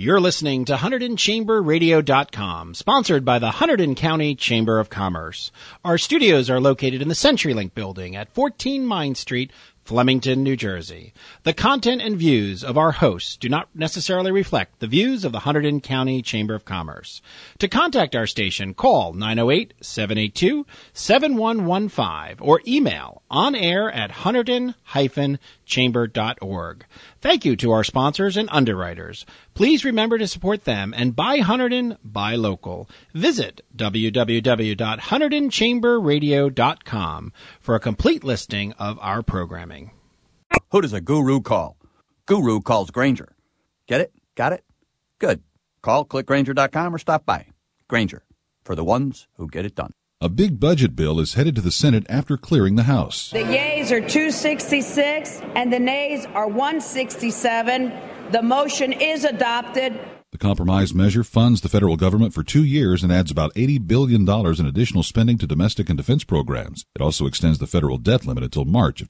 You're listening to HunterdonChamberRadio.com, sponsored by the Hunterdon County Chamber of Commerce. Our studios are located in the CenturyLink building at 14 Mine Street, Flemington, New Jersey. The content and views of our hosts do not necessarily reflect the views of the Hunterdon County Chamber of Commerce. To contact our station, call 908-782-7115 or email onair@hunterdon-chamber.org. Thank you to our sponsors and underwriters. Please remember to support them and buy Hunterdon, buy local. Visit www.HunterdonChamberRadio.com for a complete listing of our programming. Who does a guru call? Guru calls Grainger. Get it? Got it? Good. Call clickgrainger.com or stop by. Grainger, for the ones who get it done. A big budget bill is headed to the Senate after clearing the House. The yeas are 266 and the nays are 167. The motion is adopted. The compromise measure funds the federal government for 2 years and adds about $80 billion in additional spending to domestic and defense programs. It also extends the federal debt limit until March of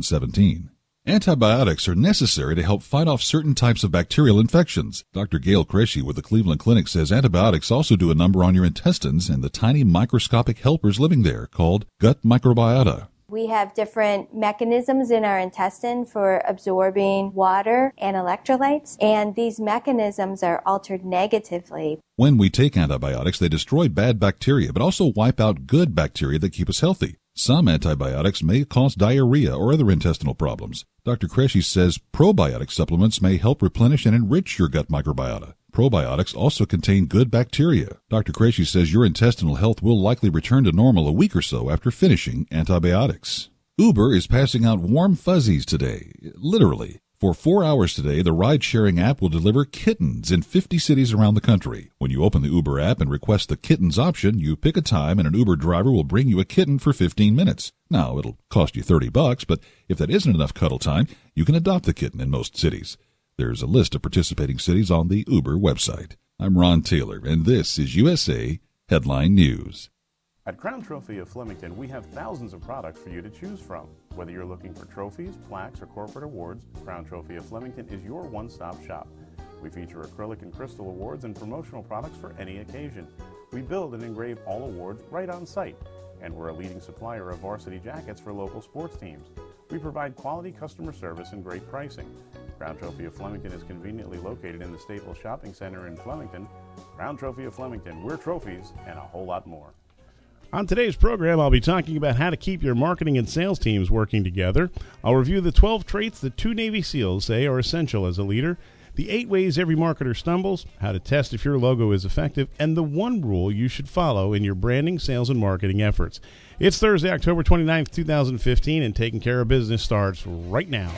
2017. Antibiotics are necessary to help fight off certain types of bacterial infections. Dr. Gail Cresci with the Cleveland Clinic says antibiotics also do a number on your intestines and the tiny microscopic helpers living there called gut microbiota. We have different mechanisms in our intestine for absorbing water and electrolytes, and these mechanisms are altered negatively. When we take antibiotics, they destroy bad bacteria, but also wipe out good bacteria that keep us healthy. Some antibiotics may cause diarrhea or other intestinal problems. Dr. Cresci says probiotic supplements may help replenish and enrich your gut microbiota. Probiotics also contain good bacteria. Dr. Cresci says your intestinal health will likely return to normal a week or so after finishing antibiotics. Uber is passing out warm fuzzies today, literally. For 4 hours today, the ride-sharing app will deliver kittens in 50 cities around the country. When you open the Uber app and request the kittens option, you pick a time and an Uber driver will bring you a kitten for 15 minutes. Now, it'll cost you $30, but if that isn't enough cuddle time, you can adopt the kitten in most cities. There's a list of participating cities on the Uber website. I'm Ron Taylor, and this is USA Headline News. At Crown Trophy of Flemington, we have thousands of products for you to choose from. Whether you're looking for trophies, plaques, or corporate awards, Crown Trophy of Flemington is your one-stop shop. We feature acrylic and crystal awards and promotional products for any occasion. We build and engrave all awards right on site, and we're a leading supplier of varsity jackets for local sports teams. We provide quality customer service and great pricing. Crown Trophy of Flemington is conveniently located in the Staples Shopping Center in Flemington. Crown Trophy of Flemington, we're trophies and a whole lot more. On today's program, I'll be talking about how to keep your marketing and sales teams working together. I'll review the 12 traits that 2 Navy SEALs say are essential as a leader, the 8 ways every marketer stumbles, how to test if your logo is effective, and the 1 rule you should follow in your branding, sales, and marketing efforts. It's Thursday, October 29th, 2015, and Taking Care of Business starts right now.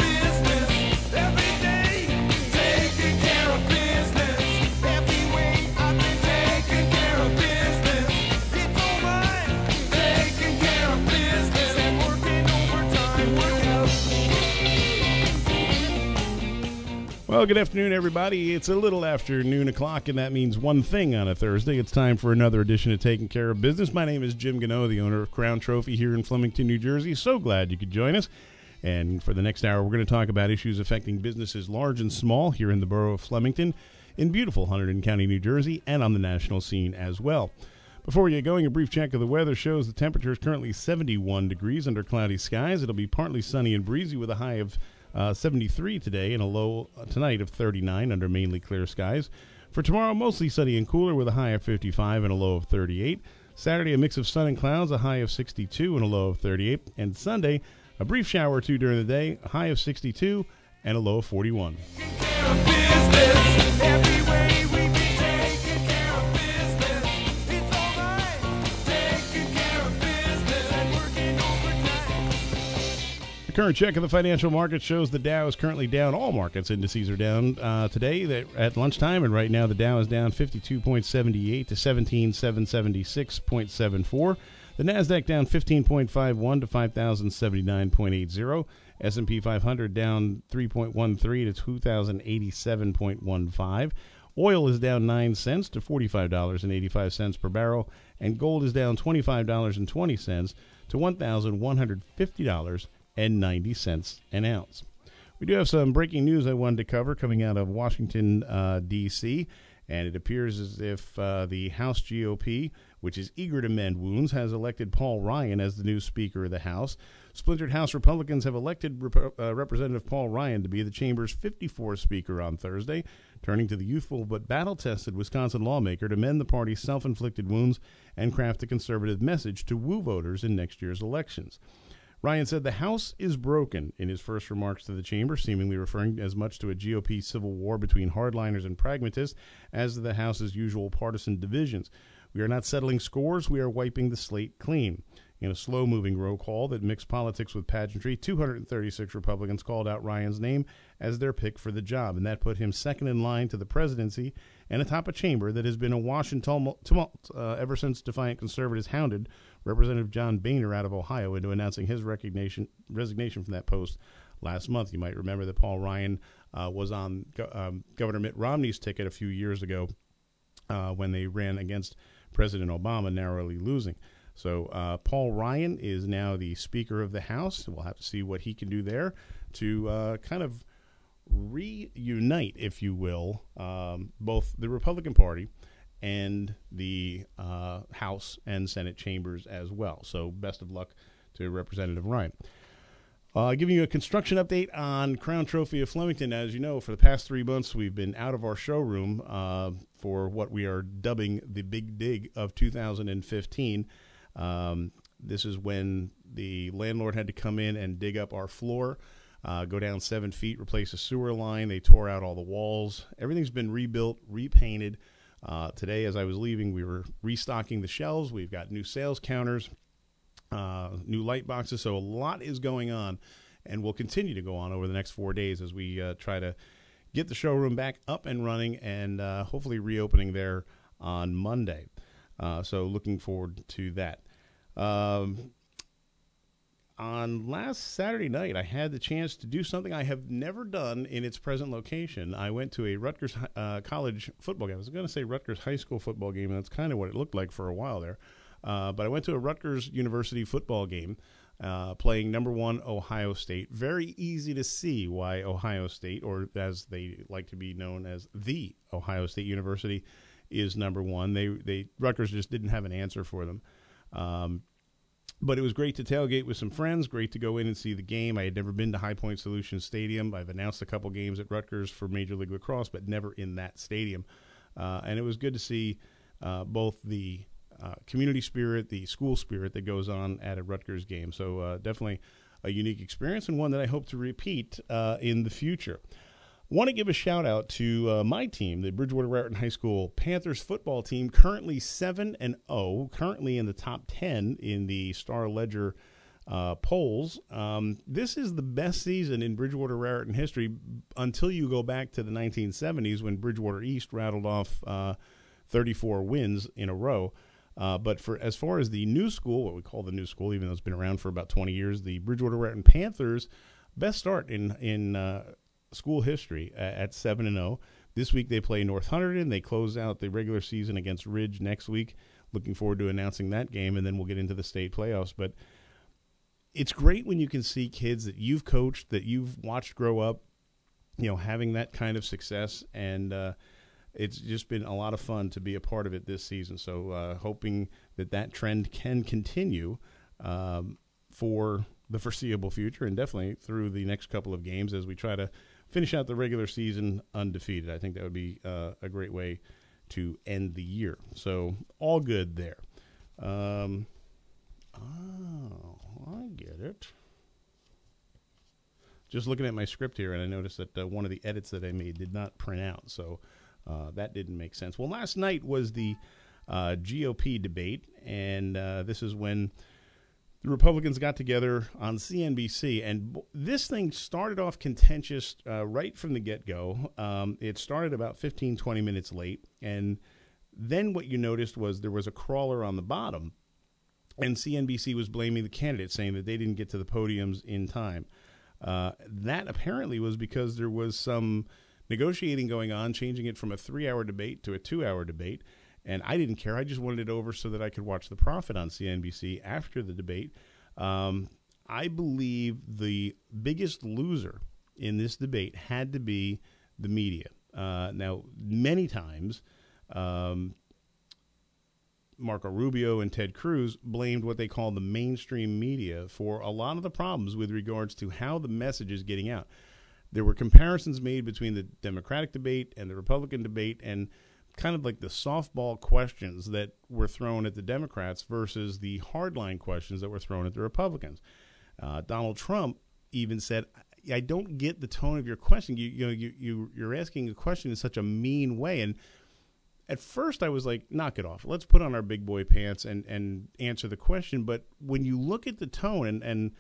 Well, good afternoon, everybody. It's a little after noon o'clock, and that means one thing on a Thursday. It's time for another edition of Taking Care of Business. My name is Jim Gano, the owner of Crown Trophy here in Flemington, New Jersey. So glad you could join us. And for the next hour, we're going to talk about issues affecting businesses large and small here in the borough of Flemington, in beautiful Hunterdon County, New Jersey, and on the national scene as well. Before we get going, a brief check of the weather shows the temperature is currently 71 degrees under cloudy skies. It'll be partly sunny and breezy with a high of 73 today and a low tonight of 39 under mainly clear skies. For tomorrow, mostly sunny and cooler with a high of 55 and a low of 38. Saturday, a mix of sun and clouds, a high of 62 and a low of 38. And Sunday, a brief shower or two during the day, a high of 62 and a low of 41. The current check of the financial market shows the Dow is currently down. All markets indices are down today at lunchtime, and right now the Dow is down 52.78 to 17,776.74. The Nasdaq down 15.51 to 5,079.80. S&P 500 down 3.13 to 2,087.15. Oil is down 9 cents to $45.85 per barrel, and gold is down $25.20 to $1,150.90 an ounce. We do have some breaking news I wanted to cover coming out of Washington, D.C., and it appears as if the House GOP, which is eager to mend wounds, has elected Paul Ryan as the new Speaker of the House. Splintered House Republicans have elected Representative Paul Ryan to be the chamber's 54th Speaker on Thursday, turning to the youthful but battle-tested Wisconsin lawmaker to mend the party's self-inflicted wounds and craft a conservative message to woo voters in next year's elections. Ryan said the House is broken in his first remarks to the chamber, seemingly referring as much to a GOP civil war between hardliners and pragmatists as to the House's usual partisan divisions. We are not settling scores, we are wiping the slate clean. In a slow-moving roll call that mixed politics with pageantry, 236 Republicans called out Ryan's name as their pick for the job, and that put him second in line to the presidency and atop a chamber that has been awash in tumult ever since defiant conservatives hounded Representative John Boehner out of Ohio into announcing his resignation from that post last month. You might remember that Paul Ryan was on Governor Mitt Romney's ticket a few years ago when they ran against President Obama, narrowly losing. So Paul Ryan is now the Speaker of the House. We'll have to see what he can do there to kind of reunite, if you will, both the Republican Party and the House and Senate chambers as well. So best of luck to Representative Ryan. Giving you a construction update on Crown Trophy of Flemington. As you know, for the past 3 months, we've been out of our showroom for what we are dubbing the Big Dig of 2015. This is when the landlord had to come in and dig up our floor, go down 7 feet, replace a sewer line. They tore out all the walls. Everything's been rebuilt, repainted. Today, as I was leaving, we were restocking the shelves. We've got new sales counters, new light boxes. So a lot is going on and will continue to go on over the next 4 days as we try to get the showroom back up and running and hopefully reopening there on Monday. So looking forward to that. On last Saturday night, I had the chance to do something I have never done in its present location. I went to a Rutgers college football game. I was going to say Rutgers high school football game, and that's kind of what it looked like for a while there. But I went to a Rutgers University football game playing number 1 Ohio State. Very easy to see why Ohio State, or as they like to be known as the Ohio State University, is number 1. Rutgers just didn't have an answer for them. But it was great to tailgate with some friends, great to go in and see the game. I had never been to High Point Solutions Stadium. I've announced a couple games at Rutgers for Major League Lacrosse, but never in that stadium. And it was good to see both the community spirit, the school spirit that goes on at a Rutgers game. So definitely a unique experience and one that I hope to repeat in the future. Want to give a shout out to my team, the Bridgewater Raritan High School Panthers football team, currently 7-0, currently in the top 10 in the Star Ledger polls. This is the best season in Bridgewater Raritan history until you go back to the 1970s when Bridgewater East rattled off 34 wins in a row. But as far as the new school, what we call the new school, even though it's been around for about 20 years, the Bridgewater Raritan Panthers, best start in school history at 7-0. This week they play North Hunterdon. They close out the regular season against Ridge next week. Looking forward to announcing that game, and then we'll get into the state playoffs. But it's great when you can see kids that you've coached, that you've watched grow up, having that kind of success, and it's just been a lot of fun to be a part of it this season. So hoping that trend can continue for the foreseeable future and definitely through the next couple of games as we try to finish out the regular season undefeated. I think that would be a great way to end the year. So all good there. I get it. Just looking at my script here, and I noticed that one of the edits that I made did not print out, so that didn't make sense. Well, last night was the GOP debate, and this is when the Republicans got together on CNBC, and this thing started off contentious right from the get-go. It started about 15, 20 minutes late, and then what you noticed was there was a crawler on the bottom, and CNBC was blaming the candidates, saying that they didn't get to the podiums in time. That apparently was because there was some negotiating going on, changing it from a 3-hour debate to a 2-hour debate. And I didn't care. I just wanted it over so that I could watch The Profit on CNBC after the debate. I believe the biggest loser in this debate had to be the media. Now, many times, Marco Rubio and Ted Cruz blamed what they call the mainstream media for a lot of the problems with regards to how the message is getting out. There were comparisons made between the Democratic debate and the Republican debate, and kind of like the softball questions that were thrown at the Democrats versus the hardline questions that were thrown at the Republicans. Donald Trump even said, I don't get the tone of your question. You're asking a question in such a mean way. And at first I was like, knock it off. Let's put on our big boy pants and answer the question. But when you look at the tone, and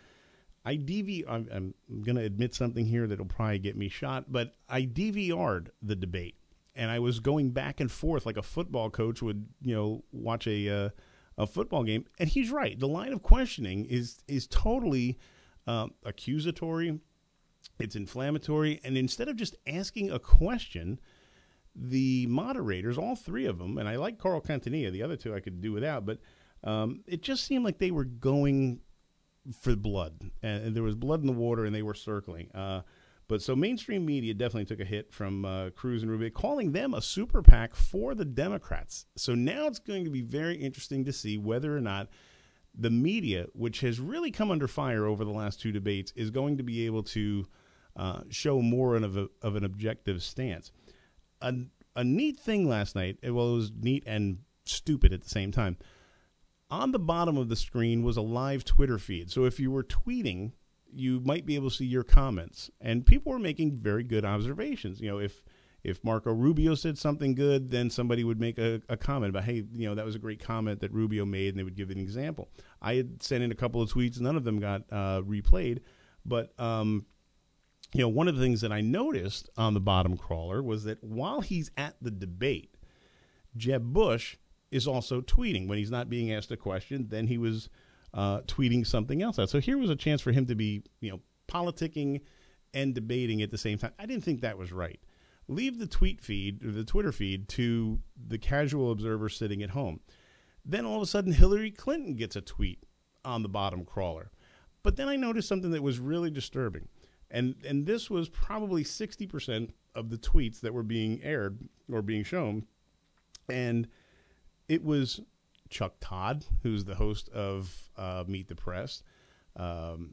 I'm going to admit something here that'll probably get me shot, but I DVR'd the debate. And I was going back and forth like a football coach would, watch a football game. And he's right. The line of questioning is totally accusatory. It's inflammatory. And instead of just asking a question, the moderators, all three of them, and I like Carl Quintanilla, the other two I could do without, but it just seemed like they were going for blood. And there was blood in the water, and they were circling. But so mainstream media definitely took a hit from Cruz and Rubio, calling them a super PAC for the Democrats. So now it's going to be very interesting to see whether or not the media, which has really come under fire over the last two debates, is going to be able to show more of an objective stance. A neat thing last night, well, it was neat and stupid at the same time. On the bottom of the screen was a live Twitter feed. So if you were tweeting, you might be able to see your comments. And people were making very good observations. If Marco Rubio said something good, then somebody would make a comment about, hey, that was a great comment that Rubio made, and they would give an example. I had sent in a couple of tweets. None of them got replayed. But one of the things that I noticed on the bottom crawler was that while he's at the debate, Jeb Bush is also tweeting. When he's not being asked a question, then he was tweeting something else out. So here was a chance for him to be, politicking and debating at the same time. I didn't think that was right. Leave the tweet feed, or the Twitter feed, to the casual observer sitting at home. Then all of a sudden, Hillary Clinton gets a tweet on the bottom crawler. But then I noticed something that was really disturbing. And this was probably 60% of the tweets that were being aired or being shown. And it was Chuck Todd, who's the host of Meet the Press. There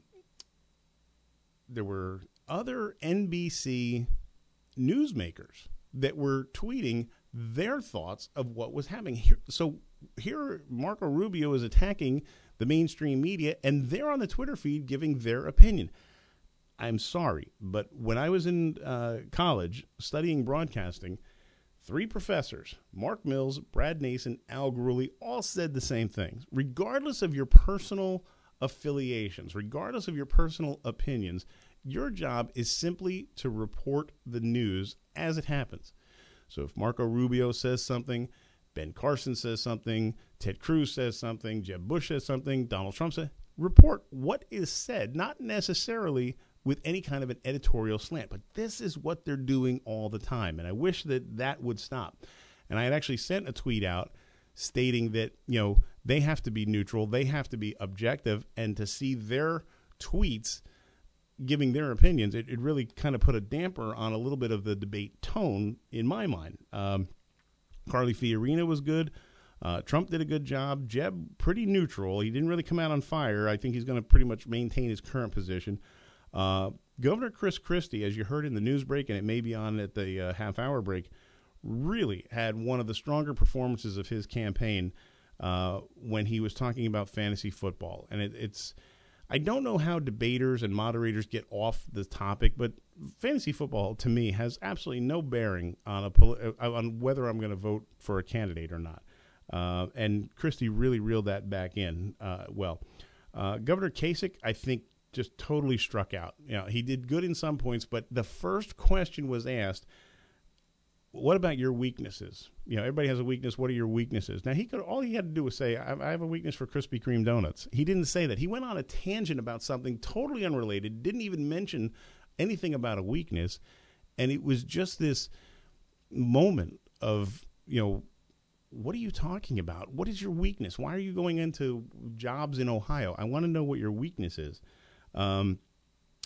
were other NBC newsmakers that were tweeting their thoughts of what was happening. Here, Marco Rubio is attacking the mainstream media, and they're on the Twitter feed giving their opinion. I'm sorry, but when I was in college studying broadcasting, three professors, Mark Mills, Brad Nason, Al Gruley, all said the same things. Regardless of your personal affiliations, regardless of your personal opinions, your job is simply to report the news as it happens. So if Marco Rubio says something, Ben Carson says something, Ted Cruz says something, Jeb Bush says something, Donald Trump says, report what is said, not necessarily with any kind of an editorial slant. But this is what they're doing all the time, and I wish that would stop. And I had actually sent a tweet out stating that, they have to be neutral, they have to be objective, and to see their tweets giving their opinions, it really kind of put a damper on a little bit of the debate tone in my mind. Carly Fiorina was good. Trump did a good job. Jeb, pretty neutral. He didn't really come out on fire. I think he's going to pretty much maintain his current position. Governor Chris Christie, as you heard in the news break, and it may be on at the half-hour break, really had one of the stronger performances of his campaign when he was talking about fantasy football. And it's I don't know how debaters and moderators get off the topic, but fantasy football, to me, has absolutely no bearing on on whether I'm going to vote for a candidate or not. And Christie really reeled that back in well. Governor Kasich, I think, just totally struck out. He did good in some points, but the first question was asked, what about your weaknesses? Everybody has a weakness. What are your weaknesses? Now, all he had to do was say, I have a weakness for Krispy Kreme donuts. He didn't say that. He went on a tangent about something totally unrelated, didn't even mention anything about a weakness, and it was just this moment of, what are you talking about? What is your weakness? Why are you going into jobs in Ohio? I want to know what your weakness is.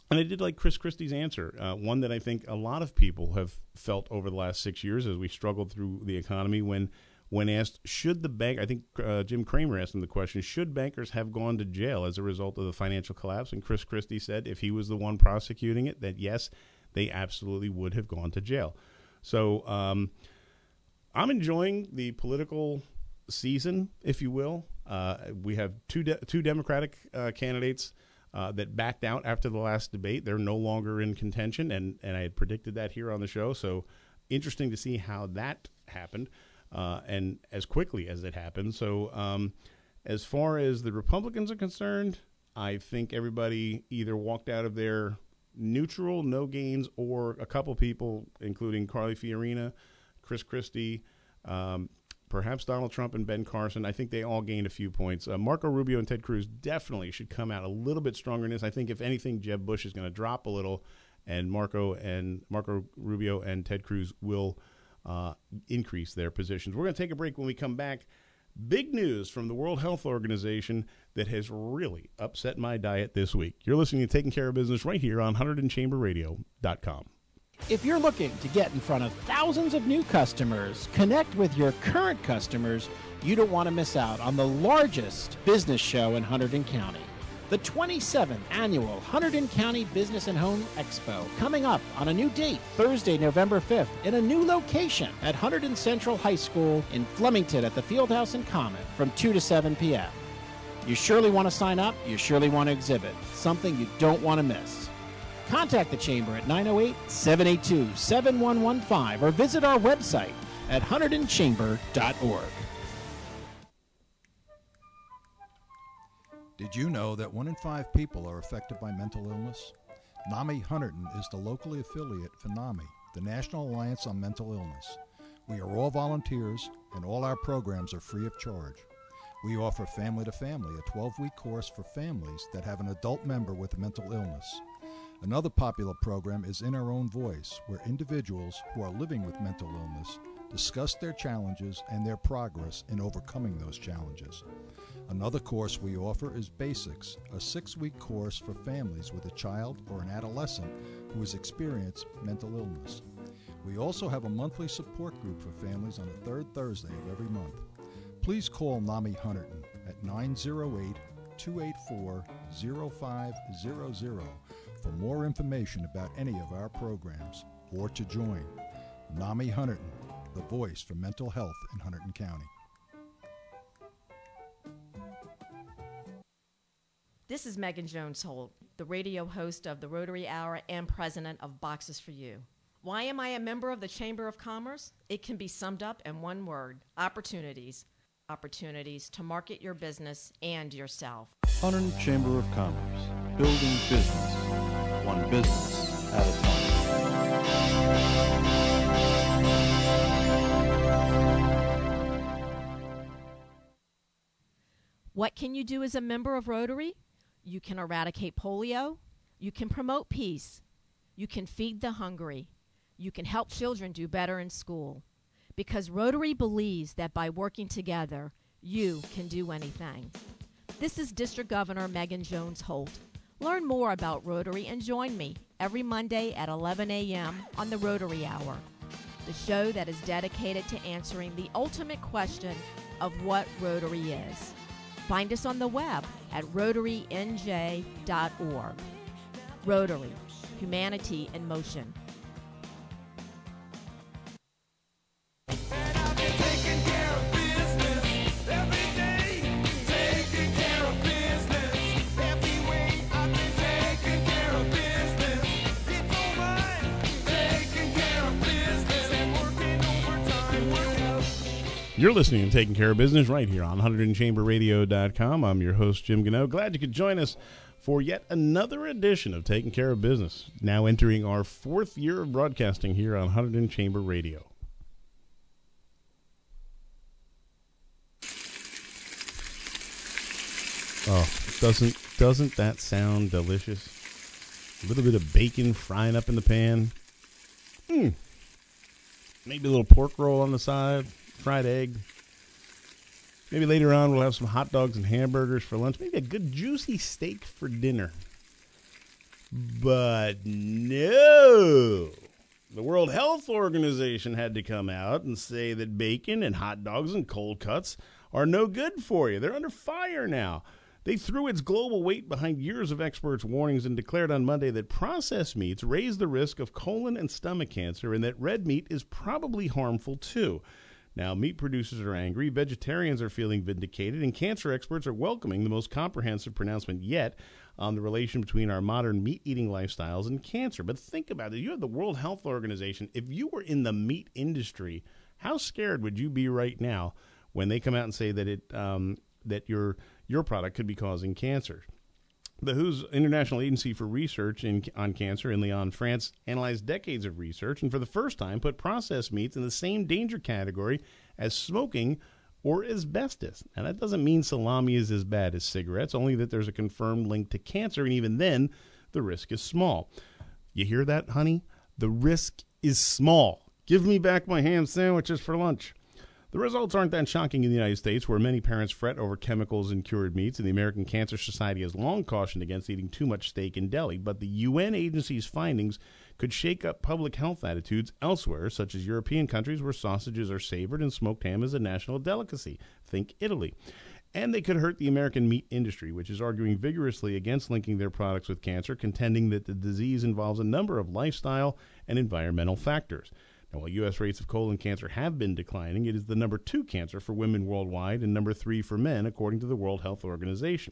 And I did like Chris Christie's answer, one that I think a lot of people have felt over the last 6 years as we struggled through the economy. When asked, should the bank, I think Jim Cramer asked him the question, should bankers have gone to jail as a result of the financial collapse? And Chris Christie said if he was the one prosecuting it, that yes, they absolutely would have gone to jail. So I'm enjoying the political season, if you will. We have two Democratic candidates that backed out after the last debate. They're no longer in contention, and I had predicted that here on the show. So interesting to see how that happened. And as quickly as it happened. So as far as the Republicans are concerned, I think everybody either walked out of there neutral, no gains, or a couple people, including Carly Fiorina, Chris Christie, perhaps Donald Trump and Ben Carson. I think they all gained a few points. Marco Rubio and Ted Cruz definitely should come out a little bit stronger in this. I think, if anything, Jeb Bush is going to drop a little, and Marco Rubio and Ted Cruz will increase their positions. We're going to take a break. When we come back, big news from the World Health Organization that has really upset my diet this week. You're listening to Taking Care of Business right here on HunterdonChamberRadio.com. If you're looking to get in front of thousands of new customers, connect with your current customers, you don't want to miss out on the largest business show in Hunterdon County. The 27th Annual Hunterdon County Business and Home Expo, coming up on a new date, Thursday, November 5th, in a new location at Hunterdon Central High School in Flemington at the Fieldhouse and Common from 2 to 7 p.m. You surely want to sign up. You surely want to exhibit. Something you don't want to miss. Contact the Chamber at 908-782-7115 or visit our website at HunterdonChamber.org. Did you know that 1 in 5 people are affected by mental illness? NAMI Hunterdon is the locally affiliate for NAMI, the National Alliance on Mental Illness. We are all volunteers, and all our programs are free of charge. We offer Family to Family, a 12-week course for families that have an adult member with a mental illness. Another popular program is In Our Own Voice, where individuals who are living with mental illness discuss their challenges and their progress in overcoming those challenges. Another course we offer is Basics, a 6-week course for families with a child or an adolescent who has experienced mental illness. We also have a monthly support group for families on the third Thursday of every month. Please call NAMI Hunterdon at 908-284-0500 for more information about any of our programs or to join. NAMI Hunterdon, the voice for mental health in Hunterdon County. This is Megan Jones-Holt, the radio host of the Rotary Hour and president of Boxes for You. Why am I a member of the Chamber of Commerce? It can be summed up in one word: opportunities. Opportunities to market your business and yourself. Hunterdon Chamber of Commerce, building business, one business at a time. What can you do as a member of Rotary? You can eradicate polio. You can promote peace. You can feed the hungry. You can help children do better in school. Because Rotary believes that by working together, you can do anything. This is District Governor Megan Jones-Holt. Learn more about Rotary and join me every Monday at 11 a.m. on the Rotary Hour, the show that is dedicated to answering the ultimate question of what Rotary is. Find us on the web at rotarynj.org. Rotary, humanity in motion. You're listening to Taking Care of Business right here on HunterdonChamberRadio.com. I'm your host, Jim Gano. Glad you could join us for yet another edition of Taking Care of Business, now entering our 4th year of broadcasting here on Hunterdon Chamber Radio. Oh, doesn't that sound delicious? A little bit of bacon frying up in the pan. Maybe a little pork roll on the side. Fried egg. Maybe later on we'll have some hot dogs and hamburgers for lunch. Maybe a good juicy steak for dinner. But no. The World Health Organization had to come out and say that bacon and hot dogs and cold cuts are no good for you. They're under fire now. They threw its global weight behind years of experts' warnings and declared on Monday that processed meats raise the risk of colon and stomach cancer and that red meat is probably harmful too. Now, meat producers are angry, vegetarians are feeling vindicated, and cancer experts are welcoming the most comprehensive pronouncement yet on the relation between our modern meat-eating lifestyles and cancer. But think about it. You have the World Health Organization. If you were in the meat industry, how scared would you be right now when they come out and say that that your product could be causing cancer? The WHO's International Agency for Research on Cancer in Lyon, France, analyzed decades of research and for the first time put processed meats in the same danger category as smoking or asbestos. Now, that doesn't mean salami is as bad as cigarettes, only that there's a confirmed link to cancer, and even then, the risk is small. You hear that, honey? The risk is small. Give me back my ham sandwiches for lunch. The results aren't that shocking in the United States, where many parents fret over chemicals in cured meats, and the American Cancer Society has long cautioned against eating too much steak and deli. But the UN agency's findings could shake up public health attitudes elsewhere, such as European countries where sausages are savored and smoked ham is a national delicacy. Think Italy. And they could hurt the American meat industry, which is arguing vigorously against linking their products with cancer, contending that the disease involves a number of lifestyle and environmental factors. Now, while U.S. rates of colon cancer have been declining, it is the number 2 cancer for women worldwide and number 3 for men, according to the World Health Organization.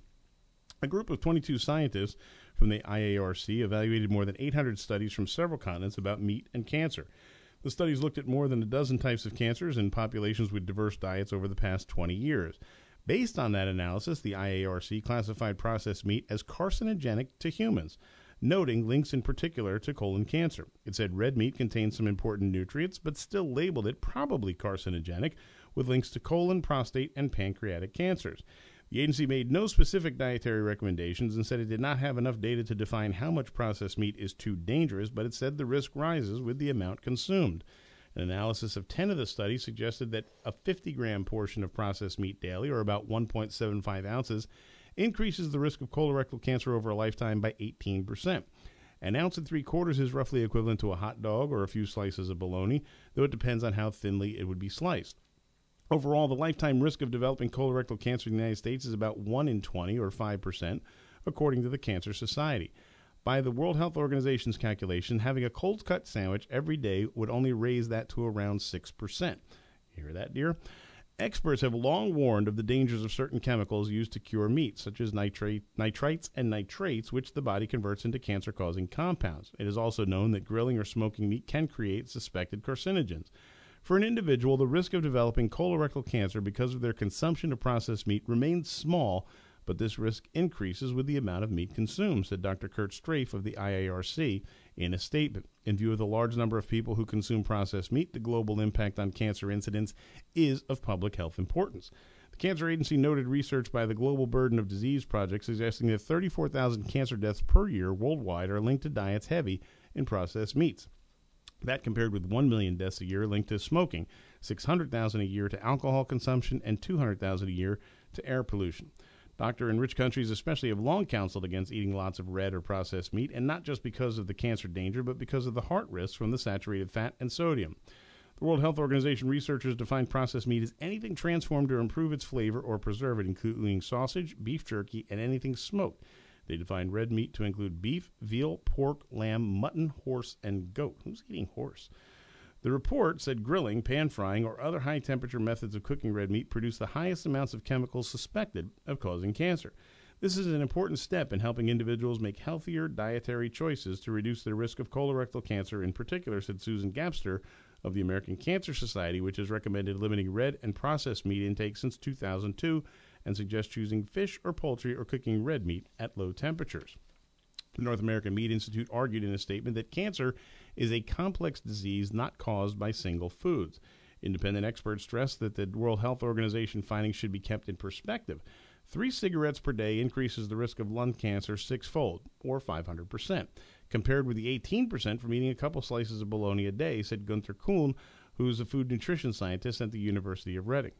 A group of 22 scientists from the IARC evaluated more than 800 studies from several continents about meat and cancer. The studies looked at more than a dozen types of cancers in populations with diverse diets over the past 20 years. Based on that analysis, the IARC classified processed meat as carcinogenic to humans, noting links in particular to colon cancer. It said red meat contains some important nutrients, but still labeled it probably carcinogenic, with links to colon, prostate, and pancreatic cancers. The agency made no specific dietary recommendations and said it did not have enough data to define how much processed meat is too dangerous, but it said the risk rises with the amount consumed. An analysis of 10 of the studies suggested that a 50-gram portion of processed meat daily, or about 1.75 ounces, increases the risk of colorectal cancer over a lifetime by 18%. An ounce and 3/4 is roughly equivalent to a hot dog or a few slices of bologna, though it depends on how thinly it would be sliced. Overall, the lifetime risk of developing colorectal cancer in the United States is about 1 in 20, or 5%, according to the Cancer Society. By the World Health Organization's calculation, having a cold cut sandwich every day would only raise that to around 6%. You hear that, dear? Experts have long warned of the dangers of certain chemicals used to cure meat, such as nitrites and nitrates, which the body converts into cancer-causing compounds. It is also known that grilling or smoking meat can create suspected carcinogens. For an individual, the risk of developing colorectal cancer because of their consumption of processed meat remains small, but this risk increases with the amount of meat consumed, said Dr. Kurt Strafe of the IARC in a statement. In view of the large number of people who consume processed meat, the global impact on cancer incidence is of public health importance. The Cancer Agency noted research by the Global Burden of Disease Project suggesting that 34,000 cancer deaths per year worldwide are linked to diets heavy in processed meats. That compared with 1 million deaths a year linked to smoking, 600,000 a year to alcohol consumption, and 200,000 a year to air pollution. Doctors in rich countries especially have long counseled against eating lots of red or processed meat, and not just because of the cancer danger, but because of the heart risks from the saturated fat and sodium. The World Health Organization researchers define processed meat as anything transformed to improve its flavor or preserve it, including sausage, beef jerky, and anything smoked. They define red meat to include beef, veal, pork, lamb, mutton, horse, and goat. Who's eating horse? The report said grilling, pan frying, or other high-temperature methods of cooking red meat produce the highest amounts of chemicals suspected of causing cancer. This is an important step in helping individuals make healthier dietary choices to reduce their risk of colorectal cancer in particular, said Susan Gapster of the American Cancer Society, which has recommended limiting red and processed meat intake since 2002 and suggests choosing fish or poultry or cooking red meat at low temperatures. The North American Meat Institute argued in a statement that cancer is a complex disease not caused by single foods. Independent experts stressed that the World Health Organization findings should be kept in perspective. 3 cigarettes per day increases the risk of lung cancer 6-fold, or 500%, compared with the 18% from eating a couple slices of bologna a day, said Gunther Kuhn, who is a food nutrition scientist at the University of Reading.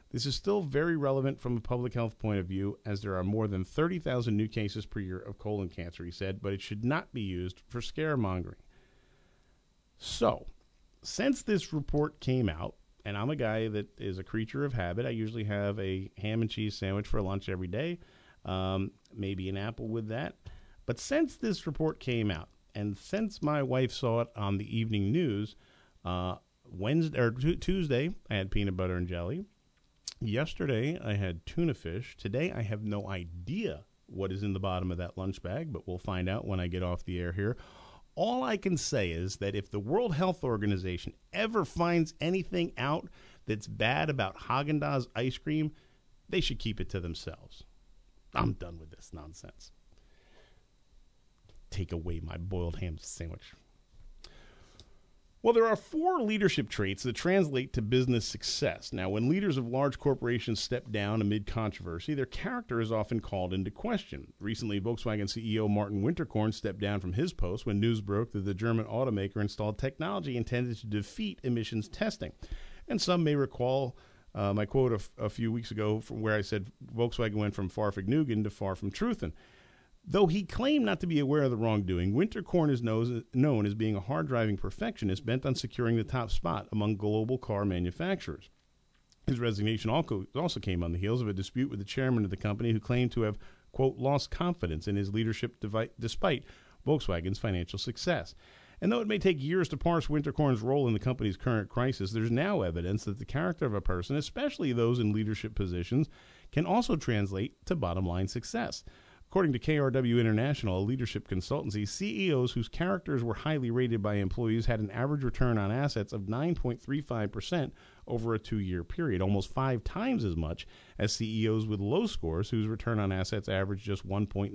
This is still very relevant from a public health point of view, as there are more than 30,000 new cases per year of colon cancer, he said, but it should not be used for scaremongering. So, since this report came out, and I'm a guy that is a creature of habit, I usually have a ham and cheese sandwich for lunch every day, maybe an apple with that. But since this report came out, and since my wife saw it on the evening news, Tuesday, I had peanut butter and jelly. Yesterday, I had tuna fish. Today, I have no idea what is in the bottom of that lunch bag, but we'll find out when I get off the air here. All I can say is that if the World Health Organization ever finds anything out that's bad about Haagen-Dazs ice cream, they should keep it to themselves. I'm done with this nonsense. Take away my boiled ham sandwich. Well, there are 4 leadership traits that translate to business success. Now, when leaders of large corporations step down amid controversy, their character is often called into question. Recently, Volkswagen CEO Martin Winterkorn stepped down from his post when news broke that the German automaker installed technology intended to defeat emissions testing. And some may recall my quote a few weeks ago from where I said Volkswagen went from far from Nugan to far from truthin'. Though he claimed not to be aware of the wrongdoing, Winterkorn is known as being a hard-driving perfectionist bent on securing the top spot among global car manufacturers. His resignation also came on the heels of a dispute with the chairman of the company who claimed to have, quote, lost confidence in his leadership despite Volkswagen's financial success. And though it may take years to parse Winterkorn's role in the company's current crisis, there's now evidence that the character of a person, especially those in leadership positions, can also translate to bottom-line success. According to KRW International, a leadership consultancy, CEOs whose characters were highly rated by employees had an average return on assets of 9.35% over a 2-year period, almost 5 times as much as CEOs with low scores whose return on assets averaged just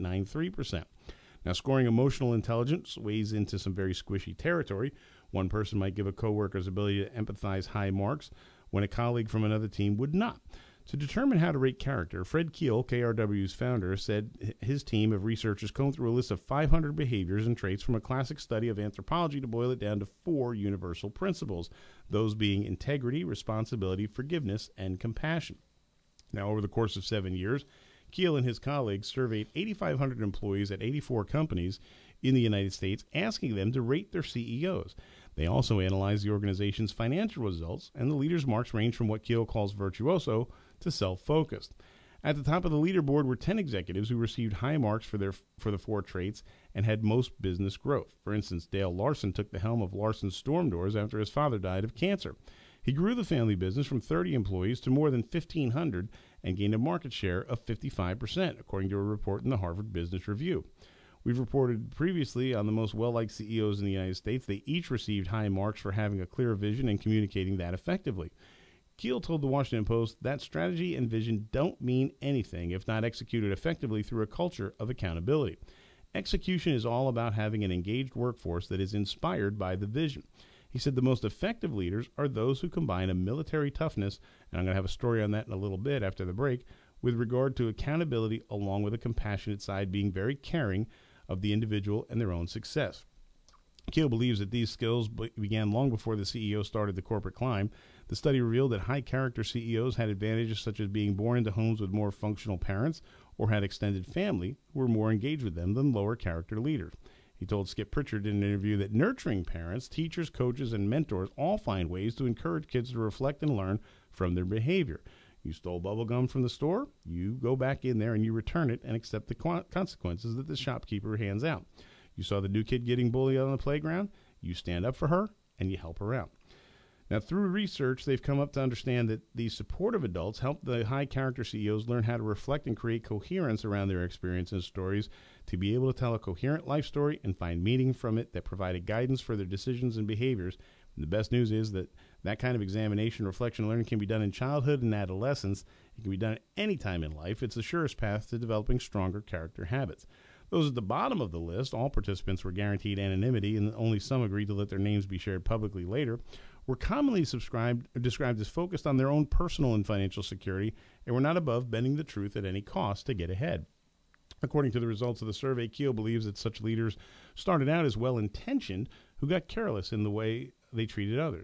1.93%. Now, scoring emotional intelligence weighs into some very squishy territory. One person might give a coworker's ability to empathize high marks when a colleague from another team would not. To determine how to rate character, Fred Keel, KRW's founder, said his team of researchers combed through a list of 500 behaviors and traits from a classic study of anthropology to boil it down to 4 universal principles, those being integrity, responsibility, forgiveness, and compassion. Now, over the course of 7 years, Keel and his colleagues surveyed 8,500 employees at 84 companies in the United States, asking them to rate their CEOs. They also analyzed the organization's financial results, and the leaders' marks range from what Keel calls virtuoso to self-focused. At the top of the leaderboard were 10 executives who received high marks for the 4 traits and had most business growth. For instance, Dale Larson took the helm of Larson's Storm Doors after his father died of cancer. He grew the family business from 30 employees to more than 1,500 and gained a market share of 55%, according to a report in the Harvard Business Review. We've reported previously on the most well-liked CEOs in the United States. They each received high marks for having a clear vision and communicating that effectively. Keel told the Washington Post that strategy and vision don't mean anything if not executed effectively through a culture of accountability. Execution is all about having an engaged workforce that is inspired by the vision. He said the most effective leaders are those who combine a military toughness, and I'm going to have a story on that in a little bit after the break, with regard to accountability along with a compassionate side, being very caring of the individual and their own success. Keel believes that these skills began long before the CEO started the corporate climb. The study revealed that high-character CEOs had advantages such as being born into homes with more functional parents or had extended family who were more engaged with them than lower-character leaders. He told Skip Pritchard in an interview that nurturing parents, teachers, coaches, and mentors all find ways to encourage kids to reflect and learn from their behavior. You stole bubble gum from the store, you go back in there and you return it and accept the consequences that the shopkeeper hands out. You saw the new kid getting bullied on the playground, you stand up for her and you help her out. Now, through research, they've come up to understand that these supportive adults help the high-character CEOs learn how to reflect and create coherence around their experiences and stories to be able to tell a coherent life story and find meaning from it that provided guidance for their decisions and behaviors. And the best news is that kind of examination, reflection, and learning can be done in childhood and adolescence. It can be done at any time in life. It's the surest path to developing stronger character habits. Those at the bottom of the list, all participants were guaranteed anonymity, and only some agreed to let their names be shared publicly later, were commonly described as focused on their own personal and financial security and were not above bending the truth at any cost to get ahead. According to the results of the survey, Keel believes that such leaders started out as well-intentioned who got careless in the way they treated others.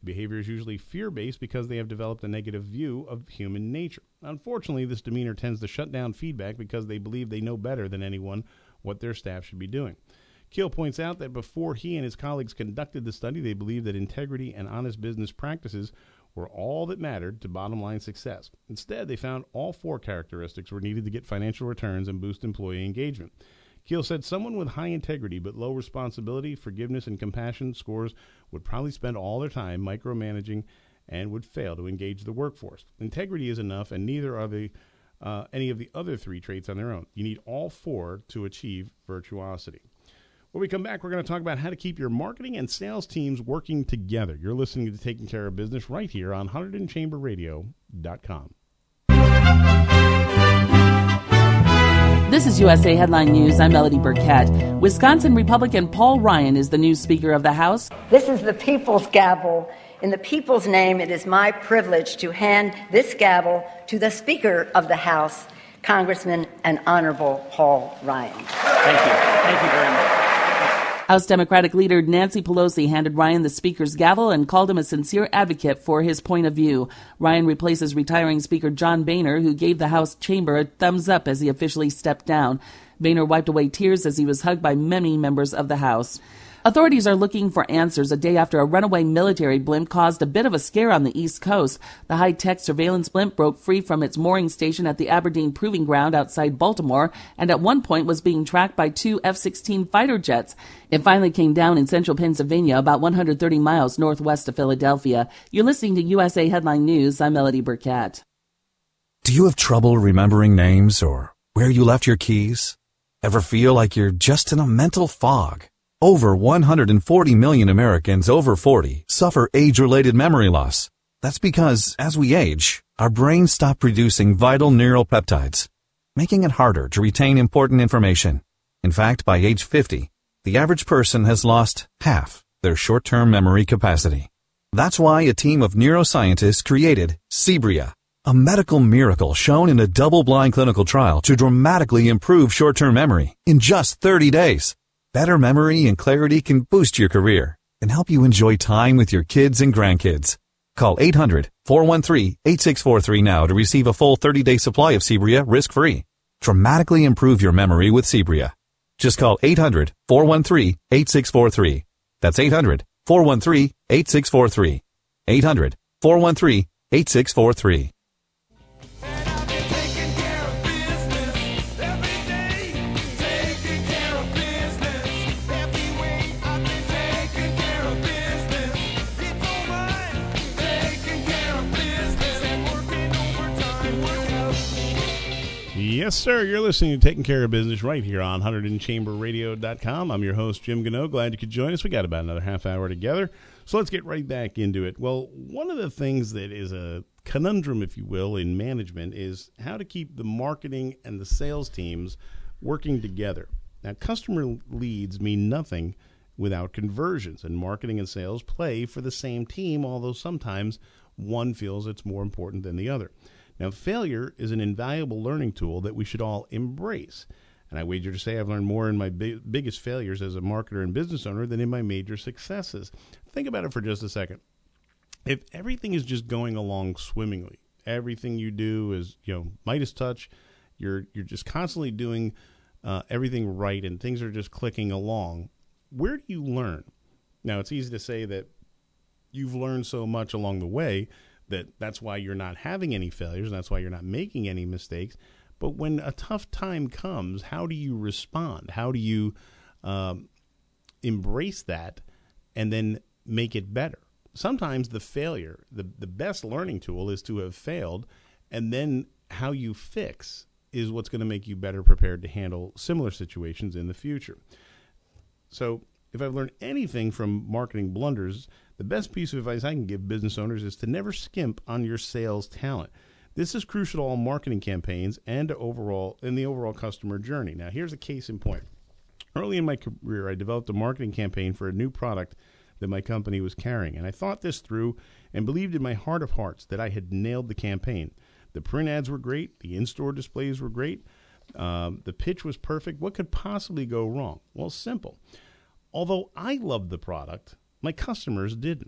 Behavior is usually fear-based because they have developed a negative view of human nature. Unfortunately, this demeanor tends to shut down feedback because they believe they know better than anyone what their staff should be doing. Keel points out that before he and his colleagues conducted the study, they believed that integrity and honest business practices were all that mattered to bottom-line success. Instead, they found all 4 characteristics were needed to get financial returns and boost employee engagement. Keel said someone with high integrity but low responsibility, forgiveness, and compassion scores would probably spend all their time micromanaging and would fail to engage the workforce. Integrity is enough, and neither are any of the other 3 traits on their own. You need all 4 to achieve virtuosity. When we come back, we're going to talk about how to keep your marketing and sales teams working together. You're listening to Taking Care of Business right here on HunterdonChamberRadio.com. This is USA Headline News. I'm Melody Burkett. Wisconsin Republican Paul Ryan is the new Speaker of the House. This is the people's gavel. In the people's name, it is my privilege to hand this gavel to the Speaker of the House, Congressman and Honorable Paul Ryan. Thank you. Thank you very much. House Democratic leader Nancy Pelosi handed Ryan the Speaker's gavel and called him a sincere advocate for his point of view. Ryan replaces retiring Speaker John Boehner, who gave the House chamber a thumbs up as he officially stepped down. Boehner wiped away tears as he was hugged by many members of the House. Authorities are looking for answers a day after a runaway military blimp caused a bit of a scare on the East Coast. The high-tech surveillance blimp broke free from its mooring station at the Aberdeen Proving Ground outside Baltimore and at one point was being tracked by 2 F-16 fighter jets. It finally came down in central Pennsylvania, about 130 miles northwest of Philadelphia. You're listening to USA Headline News. I'm Melody Burkett. Do you have trouble remembering names or where you left your keys? Ever feel like you're just in a mental fog? Over 140 million Americans over 40 suffer age-related memory loss. That's because, as we age, our brains stop producing vital neural peptides, making it harder to retain important information. In fact, by age 50, the average person has lost half their short-term memory capacity. That's why a team of neuroscientists created Sebria, a medical miracle shown in a double-blind clinical trial to dramatically improve short-term memory in just 30 days. Better memory and clarity can boost your career and help you enjoy time with your kids and grandkids. Call 800-413-8643 now to receive a full 30-day supply of Sebria risk-free. Dramatically improve your memory with Sebria. Just call 800-413-8643. That's 800-413-8643. 800-413-8643. Yes, sir. You're listening to Taking Care of Business right here on HunterdonChamberRadio.com. I'm your host, Jim Gano. Glad you could join us. We got about another half hour together, so let's get right back into it. Well, one of the things that is a conundrum, if you will, in management is how to keep the marketing and the sales teams working together. Now, customer leads mean nothing without conversions, and marketing and sales play for the same team, although sometimes one feels it's more important than the other. Now, failure is an invaluable learning tool that we should all embrace. And I wager to say I've learned more in my biggest failures as a marketer and business owner than in my major successes. Think about it for just a second. If everything is just going along swimmingly, everything you do is, Midas touch, you're just constantly doing everything right and things are just clicking along, where do you learn? Now, it's easy to say that you've learned so much along the way that's why you're not having any failures, and that's why you're not making any mistakes. But when a tough time comes, how do you respond? How do you embrace that and then make it better? Sometimes the failure, the best learning tool is to have failed, and then how you fix is what's going to make you better prepared to handle similar situations in the future. So if I've learned anything from marketing blunders, the best piece of advice I can give business owners is to never skimp on your sales talent. This is crucial to all marketing campaigns and the overall customer journey. Now, here's a case in point. Early in my career, I developed a marketing campaign for a new product that my company was carrying, and I thought this through and believed in my heart of hearts that I had nailed the campaign. The print ads were great. The in-store displays were great. The pitch was perfect. What could possibly go wrong? Well, simple. Although I loved the product, my customers didn't.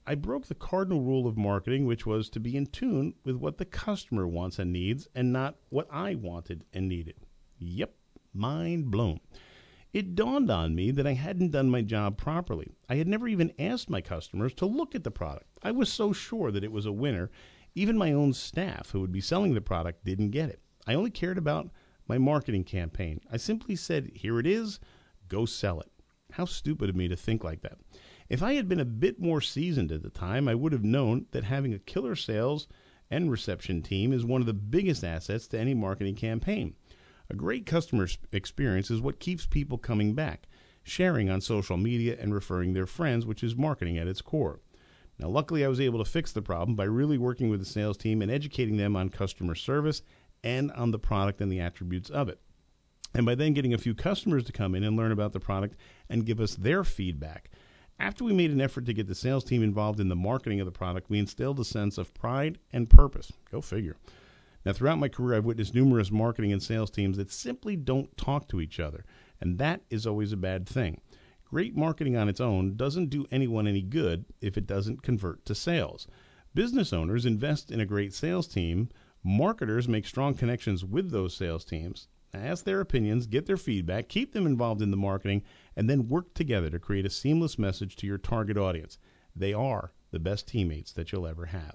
I broke the cardinal rule of marketing, which was to be in tune with what the customer wants and needs and not what I wanted and needed. Yep, mind blown. It dawned on me that I hadn't done my job properly. I had never even asked my customers to look at the product. I was so sure that it was a winner. Even my own staff who would be selling the product didn't get it. I only cared about my marketing campaign. I simply said, here it is, go sell it. How stupid of me to think like that. If I had been a bit more seasoned at the time, I would have known that having a killer sales and reception team is one of the biggest assets to any marketing campaign. A great customer experience is what keeps people coming back, sharing on social media and referring their friends, which is marketing at its core. Now, luckily, I was able to fix the problem by really working with the sales team and educating them on customer service and on the product and the attributes of it. And by then getting a few customers to come in and learn about the product and give us their feedback. After we made an effort to get the sales team involved in the marketing of the product, we instilled a sense of pride and purpose. Go figure. Now, throughout my career, I've witnessed numerous marketing and sales teams that simply don't talk to each other, and that is always a bad thing. Great marketing on its own doesn't do anyone any good if it doesn't convert to sales. Business owners invest in a great sales team. Marketers make strong connections with those sales teams, ask their opinions, get their feedback, keep them involved in the marketing, and then work together to create a seamless message to your target audience. They are the best teammates that you'll ever have.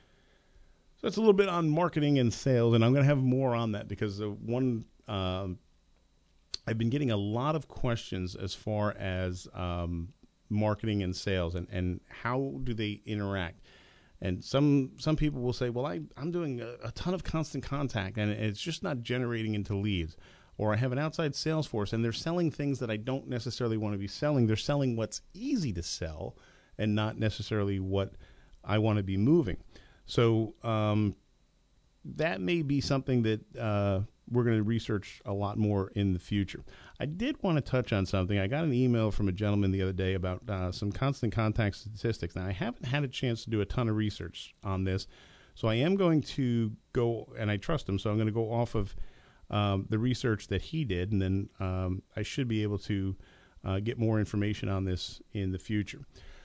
So that's a little bit on marketing and sales, and I'm going to have more on that because I've been getting a lot of questions as far as marketing and sales and how do they interact. And some people will say, well, I'm doing a ton of constant contact, and it's just not generating into leads. Or I have an outside sales force, and they're selling things that I don't necessarily want to be selling. They're selling what's easy to sell and not necessarily what I want to be moving. So that may be something that we're going to research a lot more in the future. I did want to touch on something. I got an email from a gentleman the other day about some constant contact statistics. Now, I haven't had a chance to do a ton of research on this, so I am going to go, and I trust him, so I'm going to go off of the research that he did, and then I should be able to get more information on this in the future.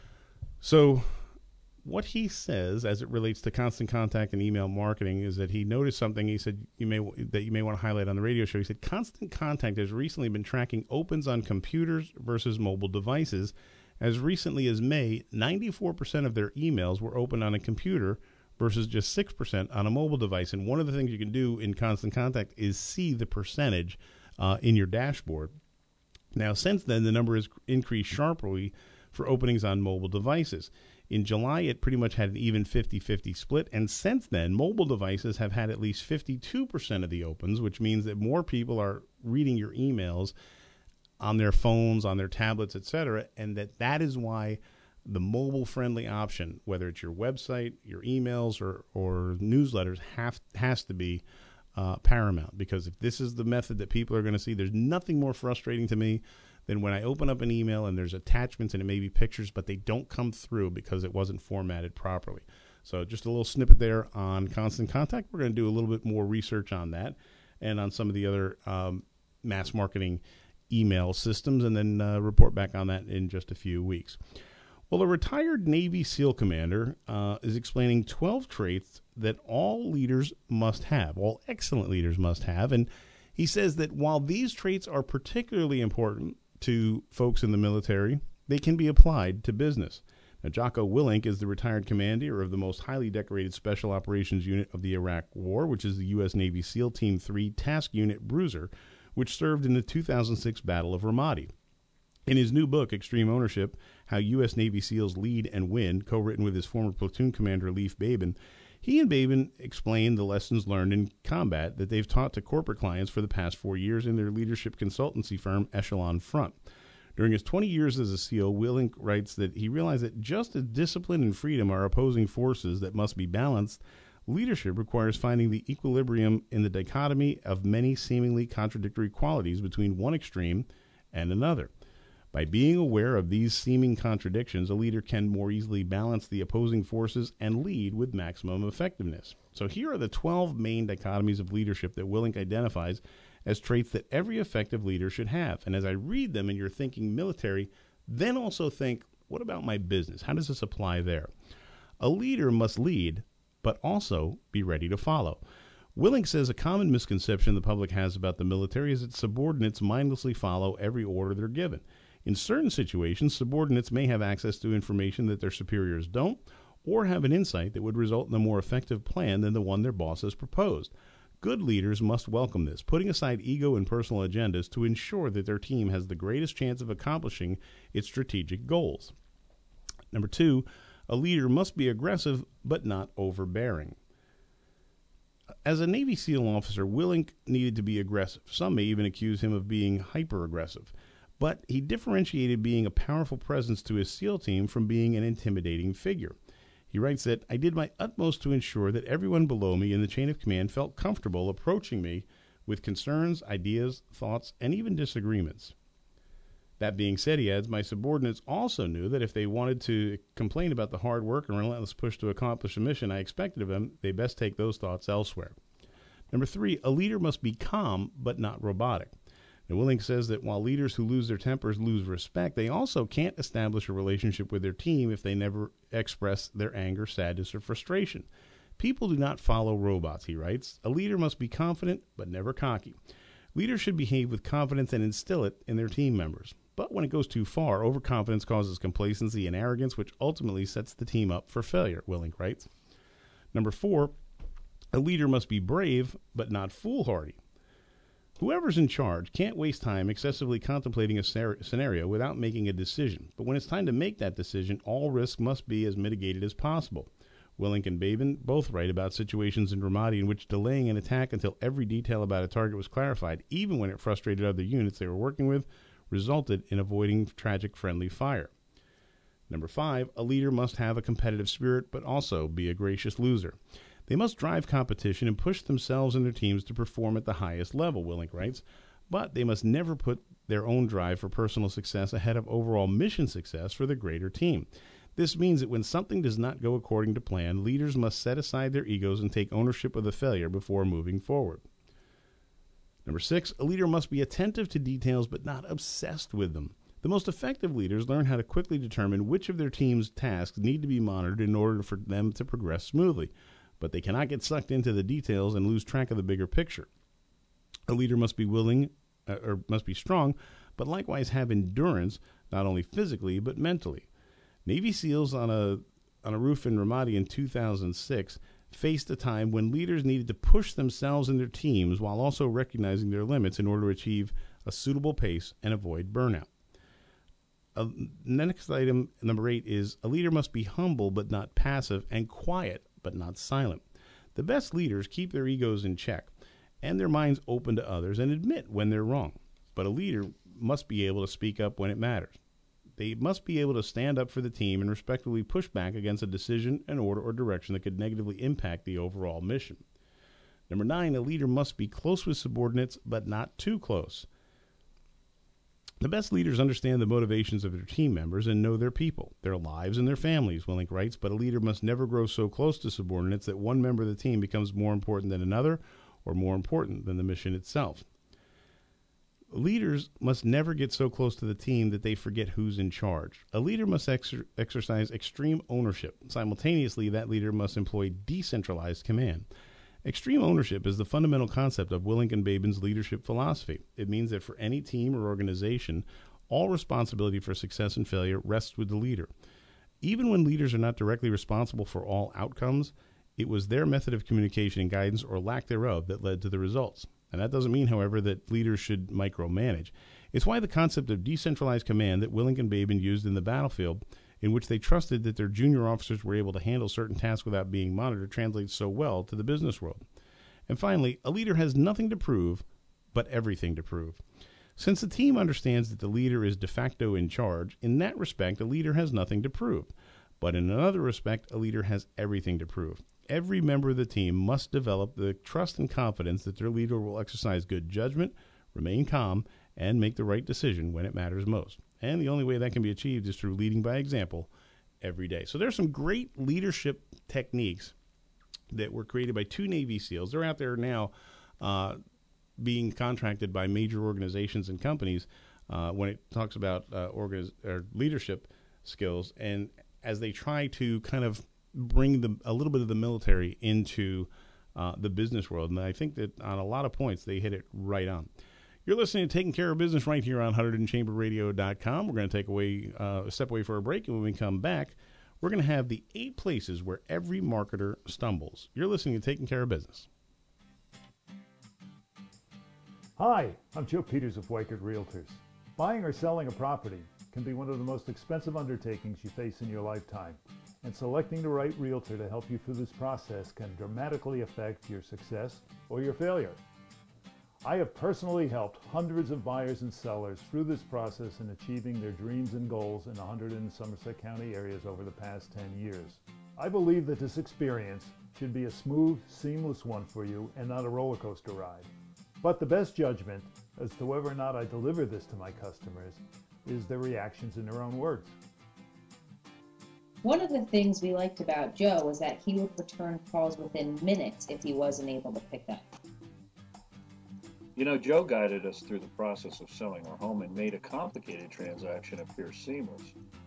So what he says as it relates to constant contact and email marketing is that he noticed something. He said you may want to highlight on the radio show. He said constant contact has recently been tracking opens on computers versus mobile devices. As recently as May, 94% of their emails were opened on a computer versus just 6% on a mobile device. And one of the things you can do in constant contact is see the percentage in your dashboard. Now, since then, the number has increased sharply for openings on mobile devices. In July, it pretty much had an even 50-50 split, and since then, mobile devices have had at least 52% of the opens, which means that more people are reading your emails on their phones, on their tablets, etc., and that is why the mobile-friendly option, whether it's your website, your emails, or newsletters, has to be paramount, because if this is the method that people are going to see, there's nothing more frustrating to me than when I open up an email and there's attachments and it may be pictures, but they don't come through because it wasn't formatted properly. So just a little snippet there on constant contact. We're going to do a little bit more research on that and on some of the other mass marketing email systems, and then report back on that in just a few weeks. Well, a retired Navy SEAL commander is explaining 12 traits that all leaders must have, all excellent leaders must have. And he says that while these traits are particularly important to folks in the military, they can be applied to business. Now, Jocko Willink is the retired commander of the most highly decorated Special Operations Unit of the Iraq War, which is the U.S. Navy SEAL Team 3 Task Unit Bruiser, which served in the 2006 Battle of Ramadi. In his new book, Extreme Ownership, How U.S. Navy SEALs Lead and Win, co-written with his former platoon commander, Leif Babin, he and Babin explained the lessons learned in combat that they've taught to corporate clients for the past 4 years in their leadership consultancy firm, Echelon Front. During his 20 years as a SEAL, Willink writes that he realized that just as discipline and freedom are opposing forces that must be balanced, leadership requires finding the equilibrium in the dichotomy of many seemingly contradictory qualities between one extreme and another. By being aware of these seeming contradictions, a leader can more easily balance the opposing forces and lead with maximum effectiveness. So here are the 12 main dichotomies of leadership that Willink identifies as traits that every effective leader should have. And as I read them and you're thinking military, then also think what about my business? How does this apply there? A leader must lead, but also be ready to follow. Willink says a common misconception the public has about the military is that subordinates mindlessly follow every order they're given. In certain situations, subordinates may have access to information that their superiors don't, or have an insight that would result in a more effective plan than the one their boss has proposed. Good leaders must welcome this, putting aside ego and personal agendas to ensure that their team has the greatest chance of accomplishing its strategic goals. Number 2, a leader must be aggressive but not overbearing. As a Navy SEAL officer, Willink needed to be aggressive. Some may even accuse him of being hyper-aggressive. But he differentiated being a powerful presence to his SEAL team from being an intimidating figure. He writes that, "I did my utmost to ensure that everyone below me in the chain of command felt comfortable approaching me with concerns, ideas, thoughts, and even disagreements." That being said, he adds, my subordinates also knew that if they wanted to complain about the hard work and relentless push to accomplish a mission I expected of them, they best take those thoughts elsewhere. Number 3, a leader must be calm but not robotic. Now, Willink says that while leaders who lose their tempers lose respect, they also can't establish a relationship with their team if they never express their anger, sadness, or frustration. People do not follow robots, he writes. A leader must be confident but never cocky. Leaders should behave with confidence and instill it in their team members. But when it goes too far, overconfidence causes complacency and arrogance, which ultimately sets the team up for failure, Willink writes. Number 4, a leader must be brave, but not foolhardy. Whoever's in charge can't waste time excessively contemplating a scenario without making a decision. But when it's time to make that decision, all risk must be as mitigated as possible. Willink and Babin both write about situations in Ramadi in which delaying an attack until every detail about a target was clarified, even when it frustrated other units they were working with, resulted in avoiding tragic friendly fire. Number 5, a leader must have a competitive spirit, but also be a gracious loser. They must drive competition and push themselves and their teams to perform at the highest level, Willink writes, but they must never put their own drive for personal success ahead of overall mission success for the greater team. This means that when something does not go according to plan, leaders must set aside their egos and take ownership of the failure before moving forward. Number 6, a leader must be attentive to details but not obsessed with them. The most effective leaders learn how to quickly determine which of their team's tasks need to be monitored in order for them to progress smoothly, but they cannot get sucked into the details and lose track of the bigger picture. A leader must be must be strong, but likewise have endurance, not only physically but mentally. Navy SEALs on a roof in Ramadi in 2006 faced a time when leaders needed to push themselves and their teams while also recognizing their limits in order to achieve a suitable pace and avoid burnout. Next item, number 8, is a leader must be humble but not passive and quiet but not silent. The best leaders keep their egos in check and their minds open to others and admit when they're wrong. But a leader must be able to speak up when it matters. They must be able to stand up for the team and respectfully push back against a decision, an order, or direction that could negatively impact the overall mission. Number 9, a leader must be close with subordinates, but not too close. The best leaders understand the motivations of their team members and know their people, their lives, and their families, Willink writes, but a leader must never grow so close to subordinates that one member of the team becomes more important than another or more important than the mission itself. Leaders must never get so close to the team that they forget who's in charge. A leader must exercise extreme ownership. Simultaneously, that leader must employ decentralized command. Extreme ownership is the fundamental concept of Willink and Babin's leadership philosophy. It means that for any team or organization, all responsibility for success and failure rests with the leader. Even when leaders are not directly responsible for all outcomes, it was their method of communication and guidance or lack thereof that led to the results. And that doesn't mean, however, that leaders should micromanage. It's why the concept of decentralized command that Willink and Babin used in the battlefield, in which they trusted that their junior officers were able to handle certain tasks without being monitored, translates so well to the business world. And finally, a leader has nothing to prove, but everything to prove. Since the team understands that the leader is de facto in charge, in that respect, a leader has nothing to prove. But in another respect, a leader has everything to prove. Every member of the team must develop the trust and confidence that their leader will exercise good judgment, remain calm, and make the right decision when it matters most. And the only way that can be achieved is through leading by example every day. So there's some great leadership techniques that were created by 2 Navy SEALs. They're out there now being contracted by major organizations and companies when it talks about leadership. skills, and as they try to kind of bring a little bit of the military into the business world. And I think that on a lot of points, they hit it right on. You're listening to Taking Care of Business right here on HunterdonChamberRadio.com. We're going to take a step away for a break, and when we come back, we're going to have the 8 places where every marketer stumbles. You're listening to Taking Care of Business. Hi, I'm Joe Peters of Weichert Realtors. Buying or selling a property can be one of the most expensive undertakings you face in your lifetime, and selecting the right realtor to help you through this process can dramatically affect your success or your failure. I have personally helped hundreds of buyers and sellers through this process in achieving their dreams and goals in the Hunterdon and Somerset County areas over the past 10 years. I believe that this experience should be a smooth, seamless one for you and not a roller coaster ride. But the best judgment as to whether or not I deliver this to my customers is their reactions in their own words. One of the things we liked about Joe was that he would return calls within minutes if he wasn't able to pick up. You know, Joe guided us through the process of selling our home and made a complicated transaction appear seamless.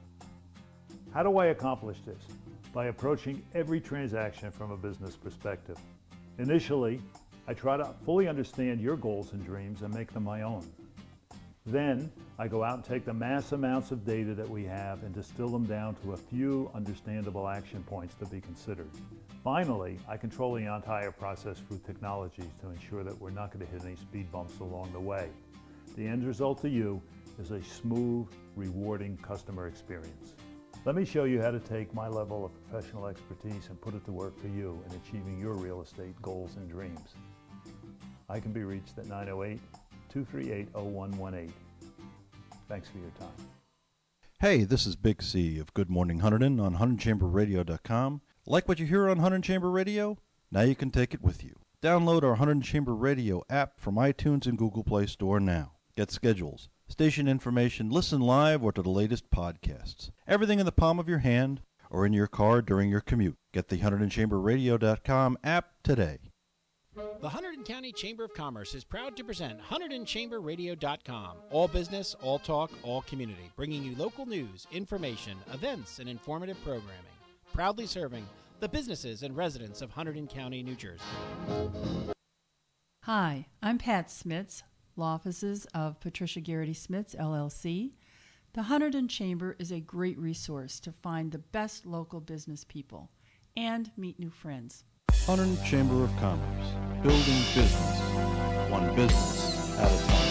How do I accomplish this? By approaching every transaction from a business perspective. Initially, I try to fully understand your goals and dreams and make them my own. Then, I go out and take the mass amounts of data that we have and distill them down to a few understandable action points to be considered. Finally, I control the entire process through technologies to ensure that we're not going to hit any speed bumps along the way. The end result to you is a smooth, rewarding customer experience. Let me show you how to take my level of professional expertise and put it to work for you in achieving your real estate goals and dreams. I can be reached at 908-238-0118. Thanks for your time. Hey, this is Big C of Good Morning Hunterdon on HunterdonChamberRadio.com. Like what you hear on Hunterdon Chamber Radio? Now you can take it with you. Download our Hunterdon Chamber Radio app from iTunes and Google Play Store now. Get schedules, station information, listen live or to the latest podcasts. Everything in the palm of your hand or in your car during your commute. Get the HunterdonChamberRadio.com app today. The Hunterdon County Chamber of Commerce is proud to present HunterdonChamberRadio.com. All business, all talk, all community. Bringing you local news, information, events, and informative programming. Proudly serving the businesses and residents of Hunterdon County, New Jersey. Hi, I'm Pat Smits, law offices of Patricia Garrity Smits, LLC. The Hunterdon Chamber is a great resource to find the best local business people and meet new friends. Hunterdon Chamber of Commerce, building business, one business at a time.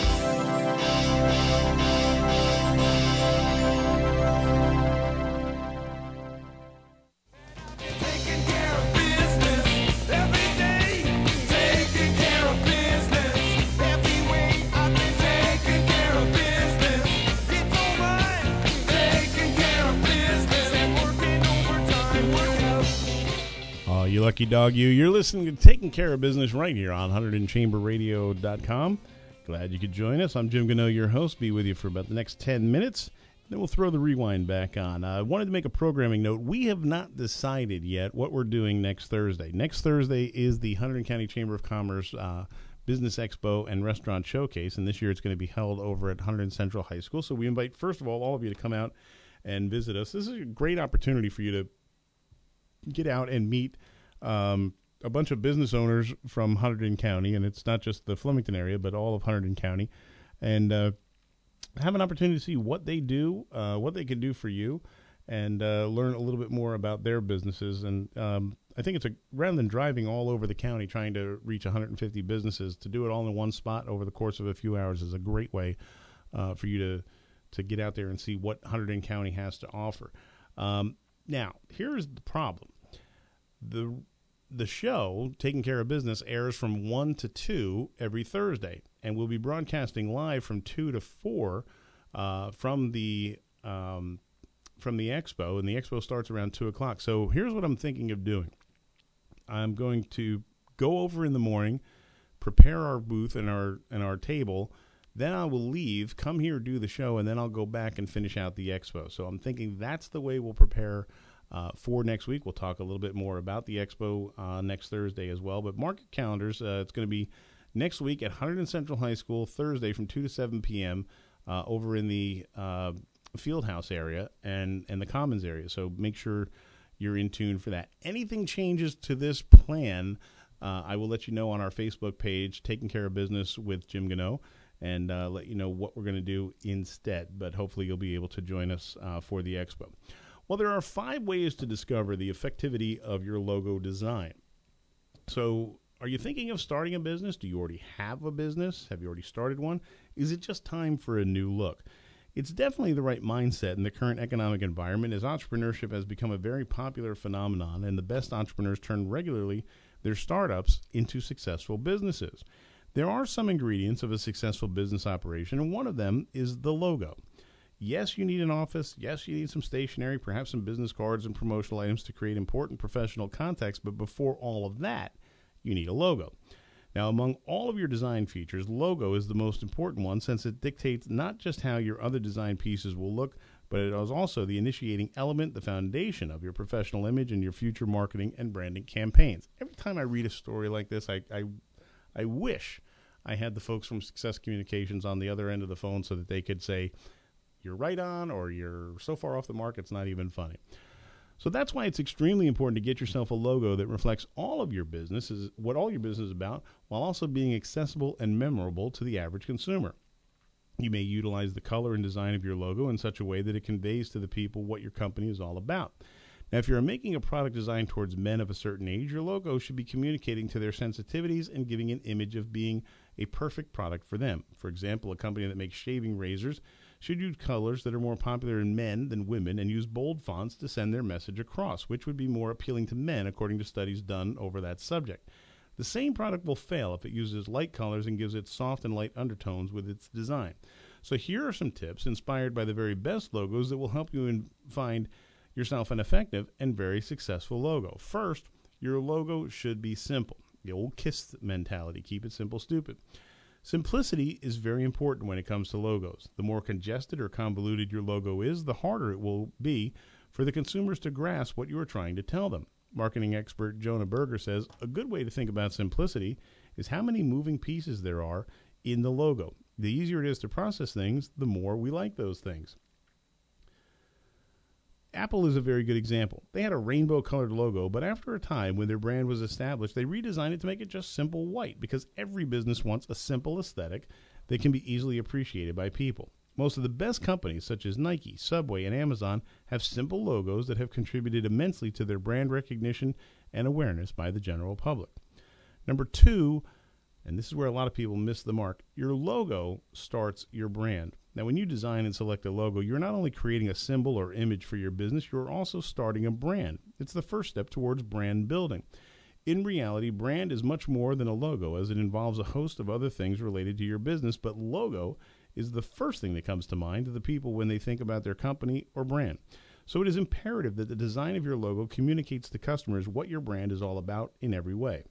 You lucky dog, you. You're listening to Taking Care of Business right here on HunterdonChamberRadio.com. Glad you could join us. I'm Jim Gano, your host. Be with you for about the next 10 minutes. Then we'll throw the rewind back on. I wanted to make a programming note. We have not decided yet what we're doing next Thursday. Next Thursday is the Hunterdon County Chamber of Commerce Business Expo and Restaurant Showcase, and this year it's going to be held over at Hunterdon Central High School. So we invite, first of all of you to come out and visit us. This is a great opportunity for you to get out and meet a bunch of business owners from Hunterdon County, and it's not just the Flemington area, but all of Hunterdon County, and have an opportunity to see what they do, what they can do for you, and learn a little bit more about their businesses. And I think rather than driving all over the county trying to reach 150 businesses, to do it all in one spot over the course of a few hours is a great way for you to get out there and see what Hunterdon County has to offer. Now, here's the problem. The show, Taking Care of Business, airs from 1 to 2 every Thursday, and we'll be broadcasting live from 2 to 4 from the expo, and the expo starts around 2 o'clock. So here's what I'm thinking of doing. I'm going to go over in the morning, prepare our booth and our table, then I will leave, come here, do the show, and then I'll go back and finish out the expo. So I'm thinking that's the way we'll prepare for next week. We'll talk a little bit more about the expo next Thursday as well. But mark your calendars. It's going to be next week at Hunterdon Central High School, Thursday from 2 to 7 p.m. Over in the Fieldhouse area and the Commons area. So make sure you're in tune for that. Anything changes to this plan, I will let you know on our Facebook page, Taking Care of Business with Jim Gano, and let you know what we're going to do instead. But hopefully you'll be able to join us for the expo. Well, there are 5 ways to discover the effectivity of your logo design. So are you thinking of starting a business? Do you already have a business? Have you already started one? Is it just time for a new look? It's definitely the right mindset in the current economic environment, as entrepreneurship has become a very popular phenomenon, and the best entrepreneurs turn regularly their startups into successful businesses. There are some ingredients of a successful business operation, and one of them is the logo. Yes, you need an office. Yes, you need some stationery, perhaps some business cards and promotional items to create important professional context, but before all of that, you need a logo. Now, among all of your design features, logo is the most important one, since it dictates not just how your other design pieces will look, but it is also the initiating element, the foundation of your professional image and your future marketing and branding campaigns. Every time I read a story like this, I wish I had the folks from Success Communications on the other end of the phone so that they could say, you're right on, or you're so far off the mark it's not even funny. So that's why it's extremely important to get yourself a logo that reflects all of your business, what all your business is about, while also being accessible and memorable to the average consumer. You may utilize the color and design of your logo in such a way that it conveys to the people what your company is all about. Now, if you're making a product designed towards men of a certain age, your logo should be communicating to their sensitivities and giving an image of being a perfect product for them. For example, a company that makes shaving razors should use colors that are more popular in men than women and use bold fonts to send their message across, which would be more appealing to men according to studies done over that subject. The same product will fail if it uses light colors and gives it soft and light undertones with its design. So here are some tips inspired by the very best logos that will help you find yourself an effective and very successful logo. First, your logo should be simple. The old KISS mentality, keep it simple, stupid. Simplicity is very important when it comes to logos. The more congested or convoluted your logo is, the harder it will be for the consumers to grasp what you are trying to tell them. Marketing expert Jonah Berger says, a good way to think about simplicity is how many moving pieces there are in the logo. The easier it is to process things, the more we like those things. Apple is a very good example. They had a rainbow-colored logo, but after a time, when their brand was established, they redesigned it to make it just simple white, because every business wants a simple aesthetic that can be easily appreciated by people. Most of the best companies, such as Nike, Subway, and Amazon, have simple logos that have contributed immensely to their brand recognition and awareness by the general public. Number 2, and this is where a lot of people miss the mark, your logo starts your brand. Now, when you design and select a logo, you're not only creating a symbol or image for your business, you're also starting a brand. It's the first step towards brand building. In reality, brand is much more than a logo, as it involves a host of other things related to your business, but logo is the first thing that comes to mind to the people when they think about their company or brand. So it is imperative that the design of your logo communicates to customers what your brand is all about in every way.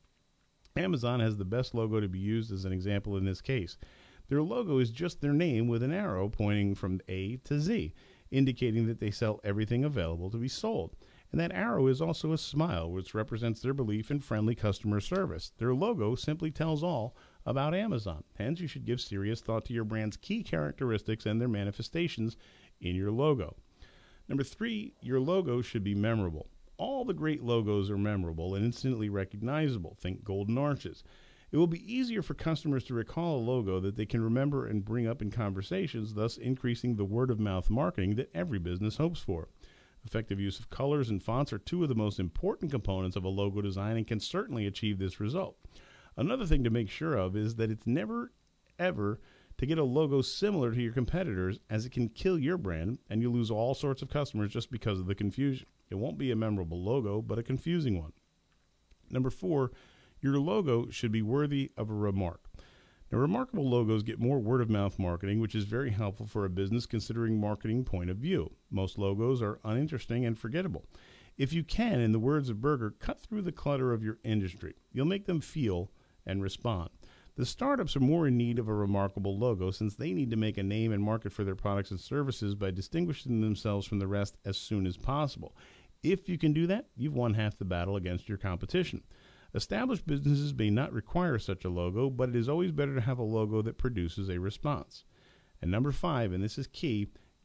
Amazon has the best logo to be used as an example in this case. Their logo is just their name with an arrow pointing from A to Z, indicating that they sell everything available to be sold. And that arrow is also a smile, which represents their belief in friendly customer service. Their logo simply tells all about Amazon. Hence, you should give serious thought to your brand's key characteristics and their manifestations in your logo. Number 3, your logo should be memorable. All the great logos are memorable and instantly recognizable. Think Golden Arches. It will be easier for customers to recall a logo that they can remember and bring up in conversations, thus increasing the word-of-mouth marketing that every business hopes for. Effective use of colors and fonts are 2 of the most important components of a logo design and can certainly achieve this result. Another thing to make sure of is that it's never, ever to get a logo similar to your competitors, as it can kill your brand and you lose all sorts of customers just because of the confusion. It won't be a memorable logo, but a confusing one. Number 4, your logo should be worthy of a remark. Now, remarkable logos get more word-of-mouth marketing, which is very helpful for a business considering marketing point of view. Most logos are uninteresting and forgettable. If you can, in the words of Berger, cut through the clutter of your industry. You'll make them feel and respond. The startups are more in need of a remarkable logo, since they need to make a name and market for their products and services by distinguishing themselves from the rest as soon as possible. If you can do that, you've won half the battle against your competition. Established businesses may not require such a logo, but it is always better to have a logo that produces a response. And number 5, and this is key,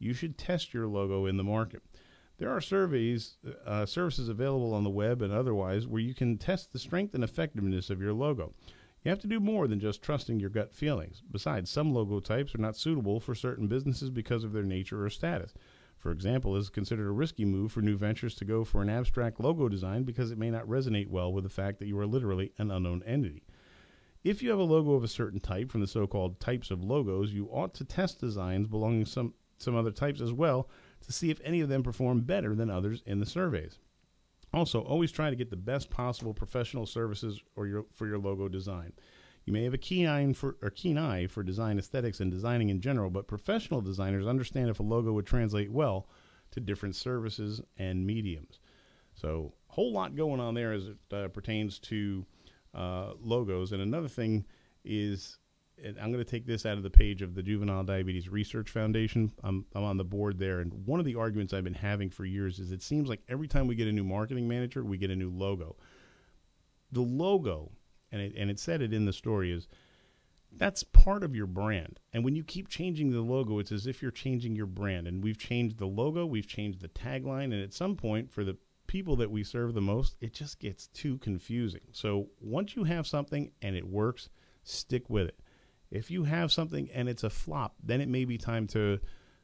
you should test your logo in the market. There are services available on the web and otherwise where you can test the strength and effectiveness of your logo. You have to do more than just trusting your gut feelings. Besides, some logo types are not suitable for certain businesses because of their nature or status. For example, it is considered a risky move for new ventures to go for an abstract logo design because it may not resonate well with the fact that you are literally an unknown entity. If you have a logo of a certain type from the so-called types of logos, you ought to test designs belonging to some other types as well to see if any of them perform better than others in the surveys. Also, always try to get the best possible professional services for your logo design. You may have a keen eye for design aesthetics and designing in general, but professional designers understand if a logo would translate well to different services and mediums. So, a whole lot going on there as it pertains to logos. And another thing is, and I'm going to take this out of the page of the Juvenile Diabetes Research Foundation. I'm on the board there, and one of the arguments I've been having for years is it seems like every time we get a new marketing manager, we get a new logo. The logo, and it said it in the story, is that's part of your brand. And when you keep changing the logo, it's as if you're changing your brand. And we've changed the logo, we've changed the tagline, and at some point, for the people that we serve the most, it just gets too confusing. So once you have something and it works, stick with it. If you have something and it's a flop, then it may be time to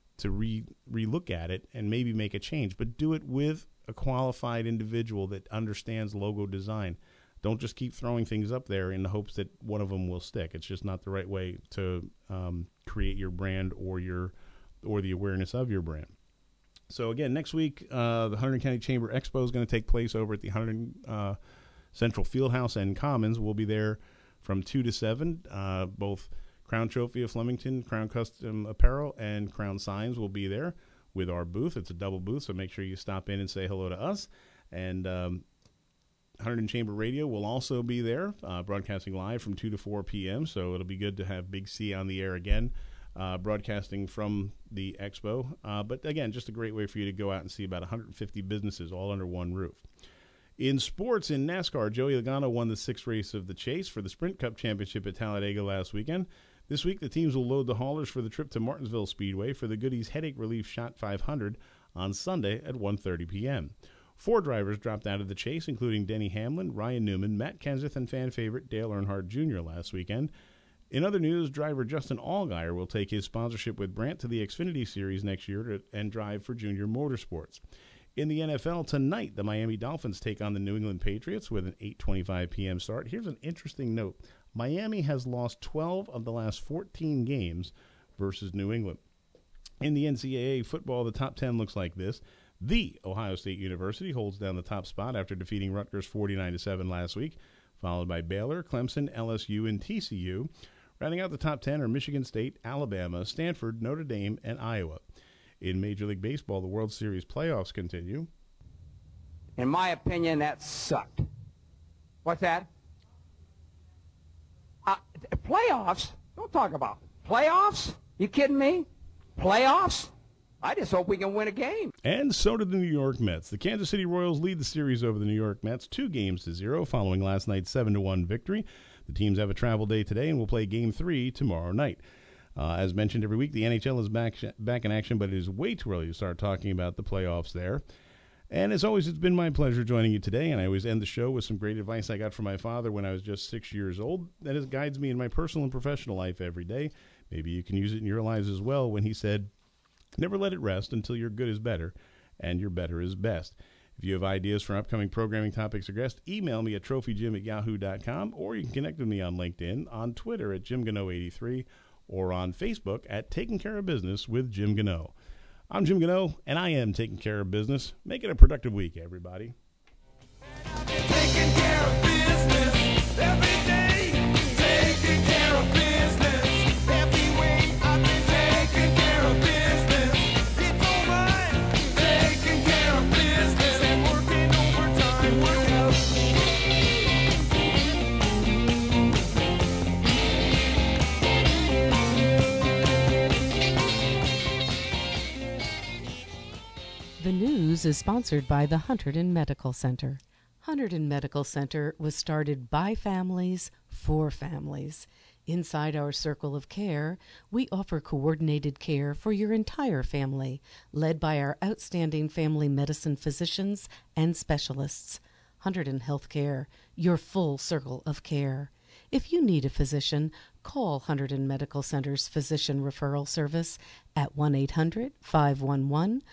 re-look at it and maybe make a change. But do it with a qualified individual that understands logo design. Don't just keep throwing things up there in the hopes that one of them will stick. It's just not the right way to create your brand or the awareness of your brand. So again, next week, the Hunterdon County Chamber Expo is going to take place over at the Hunterdon Central Fieldhouse and Commons. We'll be there from 2 to 7. Both Crown Trophy of Flemington, Crown Custom Apparel, and Crown Signs will be there with our booth. It's a double booth, so make sure you stop in and say hello to us. And Hunterdon Chamber Radio will also be there, broadcasting live from 2 to 4 p.m., so it'll be good to have Big C on the air again, broadcasting from the expo. But again, just a great way for you to go out and see about 150 businesses all under one roof. In sports, in NASCAR, Joey Logano won the 6th race of the Chase for the Sprint Cup Championship at Talladega last weekend. This week, the teams will load the haulers for the trip to Martinsville Speedway for the Goody's Headache Relief Shot 500 on Sunday at 1:30 p.m. 4 drivers dropped out of the Chase, including Denny Hamlin, Ryan Newman, Matt Kenseth, and fan favorite Dale Earnhardt Jr. last weekend. In other news, driver Justin Allgaier will take his sponsorship with Brandt to the Xfinity Series next year and drive for Junior Motorsports. In the NFL tonight, the Miami Dolphins take on the New England Patriots with an 8:25 p.m. start. Here's an interesting note. Miami has lost 12 of the last 14 games versus New England. In the NCAA football, the top 10 looks like this. The Ohio State University holds down the top spot after defeating Rutgers 49-7 last week, followed by Baylor, Clemson, LSU, and TCU. Rounding out the top 10 are Michigan State, Alabama, Stanford, Notre Dame, and Iowa. In Major League Baseball, the World Series playoffs continue. In my opinion, that sucked. What's that? Playoffs? Don't talk about playoffs. You kidding me? Playoffs? I just hope we can win a game. And so did the New York Mets. The Kansas City Royals lead the series over the New York Mets 2-0 following last night's 7-1 victory. The teams have a travel day today and will play Game 3 tomorrow night. As mentioned every week, the NHL is back in action, but it is way too early to start talking about the playoffs there. And as always, it's been my pleasure joining you today, and I always end the show with some great advice I got from my father when I was just 6 years old. That guides me in my personal and professional life every day. Maybe you can use it in your lives as well when he said, never let it rest until your good is better and your better is best. If you have ideas for upcoming programming topics or guests, email me at trophyjim@yahoo.com, or you can connect with me on LinkedIn, on Twitter at JimGano83, or on Facebook at Taking Care of Business with Jim Gano. I'm Jim Gano, and I am taking care of business. Make it a productive week, everybody. Taking care of business every day. Taking care of business every way. I've been taking care of business. It's all right. Taking care of business and working overtime. Work out. The news is sponsored by the Hunterdon Medical Center. Hunterdon Medical Center was started by families for families. Inside our circle of care, we offer coordinated care for your entire family, led by our outstanding family medicine physicians and specialists. Hunterdon Healthcare, your full circle of care. If you need a physician, call Hunterdon Medical Center's Physician Referral Service at 1-800-511